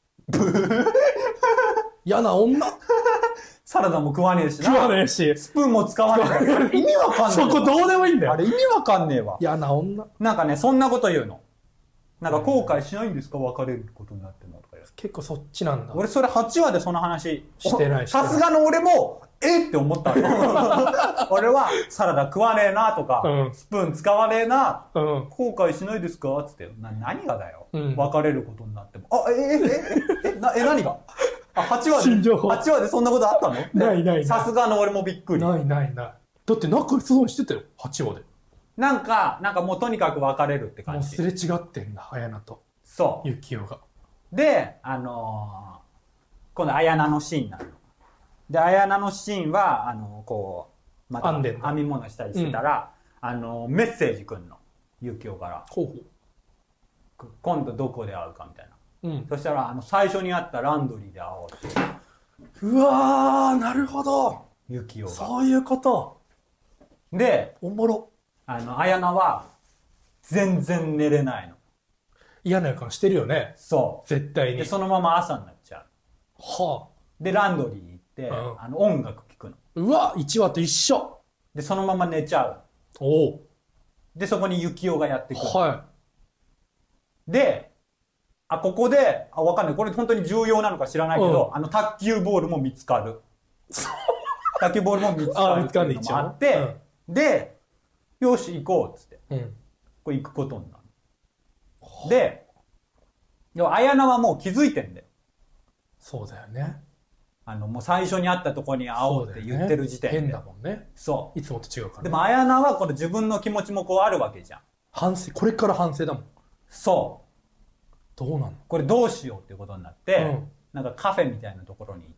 嫌な女。 サラダも食わねえしな。 食わねえし。 スプーンも使わねえから。意味わかんねえ。 そこどうでもいいんだよ。 あれ意味わかんねえわ。 嫌な女。 なんかね、そんなこと言うの。なんか後悔しないんですか、別れることになってもとか言う。 結構そっちなんだ。 俺それはちわでその話してない。 さすがの俺も、えって思ったの。俺はサラダ食わねえなとか、うん、スプーン使わねえな、うん、後悔しないですかつってな何がだよ、うん、別れることになってもあえええええなえ何があはちわではちわでそんなことあったのないないない。 さすがの俺もびっくり。 ないないない。だって仲良さそうにしてたよはちわで。 なんかなんかもうとにかく別れるって感じ。 もうすれ違ってんだ綾菜と。 そう幸代が。 であのー、今度綾菜のシーンなの。で綾菜のシーンはあのこうまた編み物したりしてたら、うん、あのメッセージくんの幸代からほうほう今度どこで会うかみたいな、 うん、 そしたらあの最初に会ったランドリーで会おうって。 うわーなるほど幸代がそういうことでおもろあの綾菜は全然寝れないの。 嫌な予感してるよね。 そう絶対に。 でそのまま朝になっちゃう。 はあ。 でランドリー行って、うん、あの音楽聴くの。 うわいちわと一緒。 でそのまま寝ちゃう。 おお。 でそこに幸代がやってくる。 はい。 であここであ分かんないこれ本当に重要なのか知らないけど、うん、あの卓球ボールも見つかる。卓球ボールも見つかるっていうのもあって、うん、でよし行こうっつって、うん、これ行くことになる。で綾菜はもう気づいてんだよ。 そうだよね。 あのもう最初に会ったとこに会おうって言ってる時点で、 ね、変だもんね。 そういつもと違うから、ね、 でも綾菜はこれ自分の気持ちもこうあるわけじゃん。 反省これから反省だもん。 そうどうなのこれどうしようっていうことになって、うん、なんかカフェみたいなところに行って、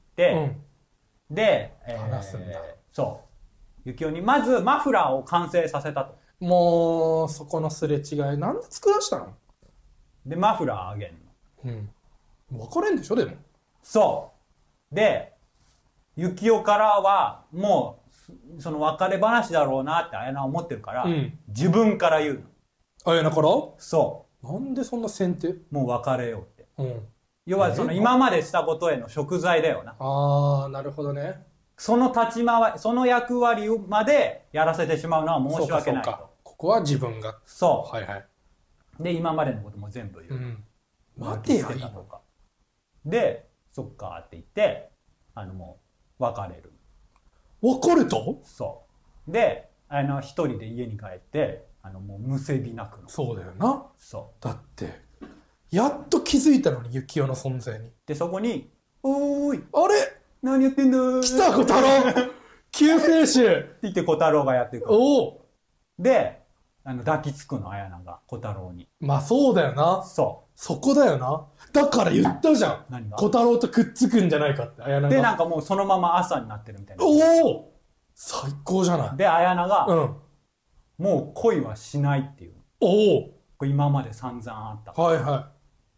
うん、で、えー、話すんだ。そう幸代にまずマフラーを完成させたと。 もうそこのすれ違いなんで作らしたの。 でマフラーあげんの。 うん分かれんでしょでも。 そうで幸代からはもうその別れ話だろうなって綾菜は思ってるから、うん、自分から言うの。綾菜から。 そうなんでそんな先手。 もう別れようって、うん、要はその今までしたことへの贖罪だよな。 ああなるほどね。 その立ち回りその役割までやらせてしまうのは申し訳ないと。そうかそうかここは自分が。 そうはいはい。 で今までのことも全部言う、うん、 待てよいいのかでそっかって言ってあのもう別れる。 別れた。 そうであの一人で家に帰ってあのもうむせび泣くの。 そうだよな。 そうだってやっと気づいたのに幸代の存在に。 でそこにおーいあれ何やってんだー来た小太郎救世主って言って小太郎がやってくる。 おおであの抱きつくの綾菜が小太郎に。 まあそうだよな。 そうそこだよな。だから言ったじゃん。何が小太郎とくっつくんじゃないかって綾菜が。 でなんかもうそのまま朝になってるみたいな。 おお最高じゃない。 で綾菜が、うん、もう恋はしないっていう。 おおこれ今まで散々あった。 はいはい。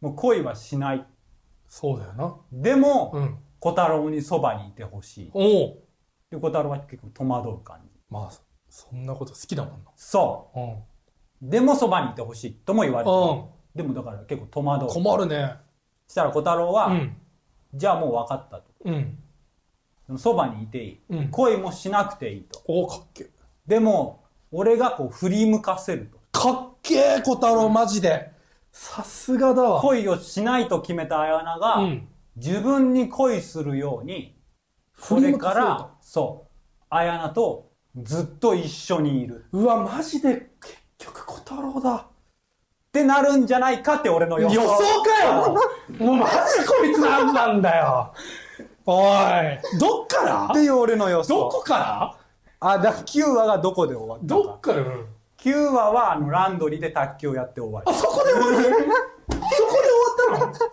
もう恋はしない。 そうだよな。 でも、うん、小太郎にそばにいてほしい。 おおで小太郎は結構戸惑う感じ。 まあそんなこと好きだもんな。 そう、うん、でもそばにいてほしいとも言われてる、うん、でもだから結構戸惑う。 困るね。 したら小太郎は、うん、じゃあもう分かったと、うん、そばにいていい、うん、恋もしなくていいと。 おかっけ。 でも俺がこう振り向かせると。 かっけえ小太郎マジでさすがだわ。 恋をしないと決めた綾菜が、うん、自分に恋するようにこれからそう綾菜とずっと一緒にいる。 うわマジで結局小太郎だってなるんじゃないかって俺の予想。 予想かよもうマジこいつなんなんだよおいどっからっていう俺の予想。 どこからあだきゅうわがどこで終わったか。 どっから、うん、 きゅうわはあのランドリーで卓球やって終わり。 あそこで終わりそこで終わったのえ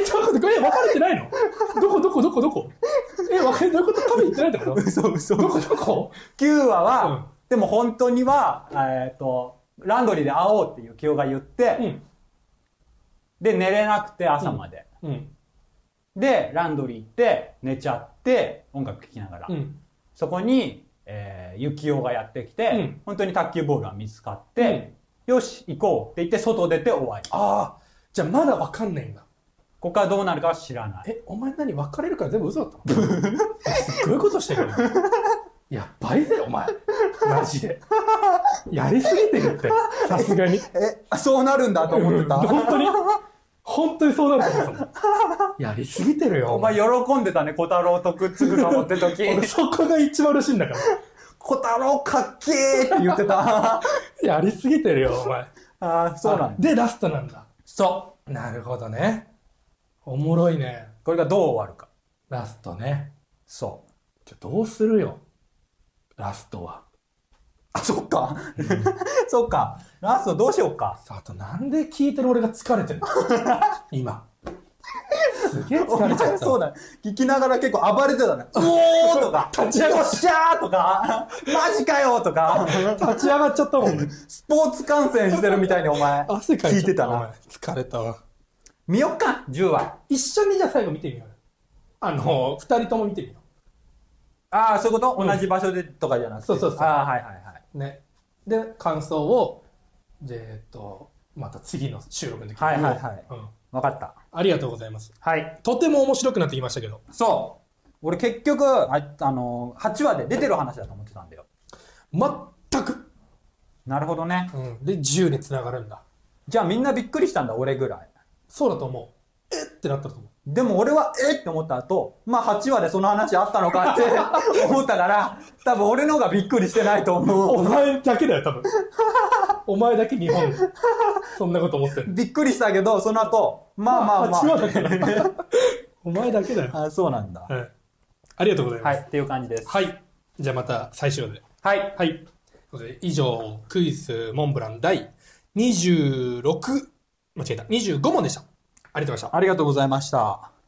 え、ちょっと待って、え、分かれてないの？どこどこどこどこ？え、分かれ、どういうこと？カフェ行ってないってこと？ 嘘嘘。 どこどこ？ きゅうわは、 うん、 でも本当には、えっと、ランドリーで会おうっていう清が言って、うん、で、寝れなくて朝まで。うんうん、で、ランドリー行って、寝ちゃって、音楽聴きながら。うん、そこに、えー、ゆきおがやってきて、うん、本当に卓球ボールが見つかって、うん、よし、行こうって言って外出て終わり。 ああ、じゃあまだ分かんないんだ。 ここからどうなるかは知らない。 え、お前何別れるから全部嘘だったの？すごいことしてるよ。やばいぜ、お前。マジで。やりすぎてるって、さすがに。 え、そうなるんだと思ってた。 本当に本当にそうなると思ってた。やりすぎてるよ。 お前喜んでたね、小太郎とくっつくかもって時。 俺そこが一番嬉しいんだから。 小太郎かっけーって言ってた。 やりすぎてるよ、お前。 ああ、そうなんだ。 で、ラストなんだ。 そう。 なるほどね。おもろいね。 これがどう終わるか。 ラストね。 そう。 じゃどうするよ。ラストは。 あ、そっか。うん、そっか。ラストどうしようか。 さあ、あとなんで聞いてる俺が疲れてるの今。すげえ疲れちゃった。 そうだ。聞きながら結構暴れてたね。おーとか、 立ち上がっしゃーとか、マジかよとか。 立ち上がっちゃったもんね。 スポーツ観戦してるみたいにお前。 汗かいちゃった。 聞いてたな。 疲れたわ。 見よっか、じゅうわ。 一緒にじゃあ最後見てみようよ。あの、二人とも見てみよう。 ああ、そういうこと、うん、同じ場所でとかじゃなくて。 そうそうそう。 ああ、はいはいはい。 ね。で、感想を、えっと、また次の収録の時に。 はいはいはい。うん。分かった。 ありがとうございます。 はい。 とても面白くなってきましたけど。 そう。俺結局、あ、あの、はちわで出てる話だと思ってたんだよ。 全く。 なるほどね。 うん。で、じゅうに繋がるんだ。 じゃあみんなびっくりしたんだ、俺ぐらい。 そうだと思う。えってなったと思う。 でも俺はえって思った後、まあはちわでその話あったのかって思ったから、多分俺の方がびっくりしてないと思う。 お前だけだよ、多分。お前だけ日本で。そんなこと思ってる。 びっくりしたけど、その後、まあまあまあ。 はちわだから。お前だけだよ。 あ、そうなんだ。 はい。ありがとうございます。 はい、っていう感じです。 はい。じゃあまた最終で。 はい。 はい。以上、クイズモンブラン第にじゅうろく、間違えた、にじゅうご問でした。ありがとうございました。 ありがとうございました。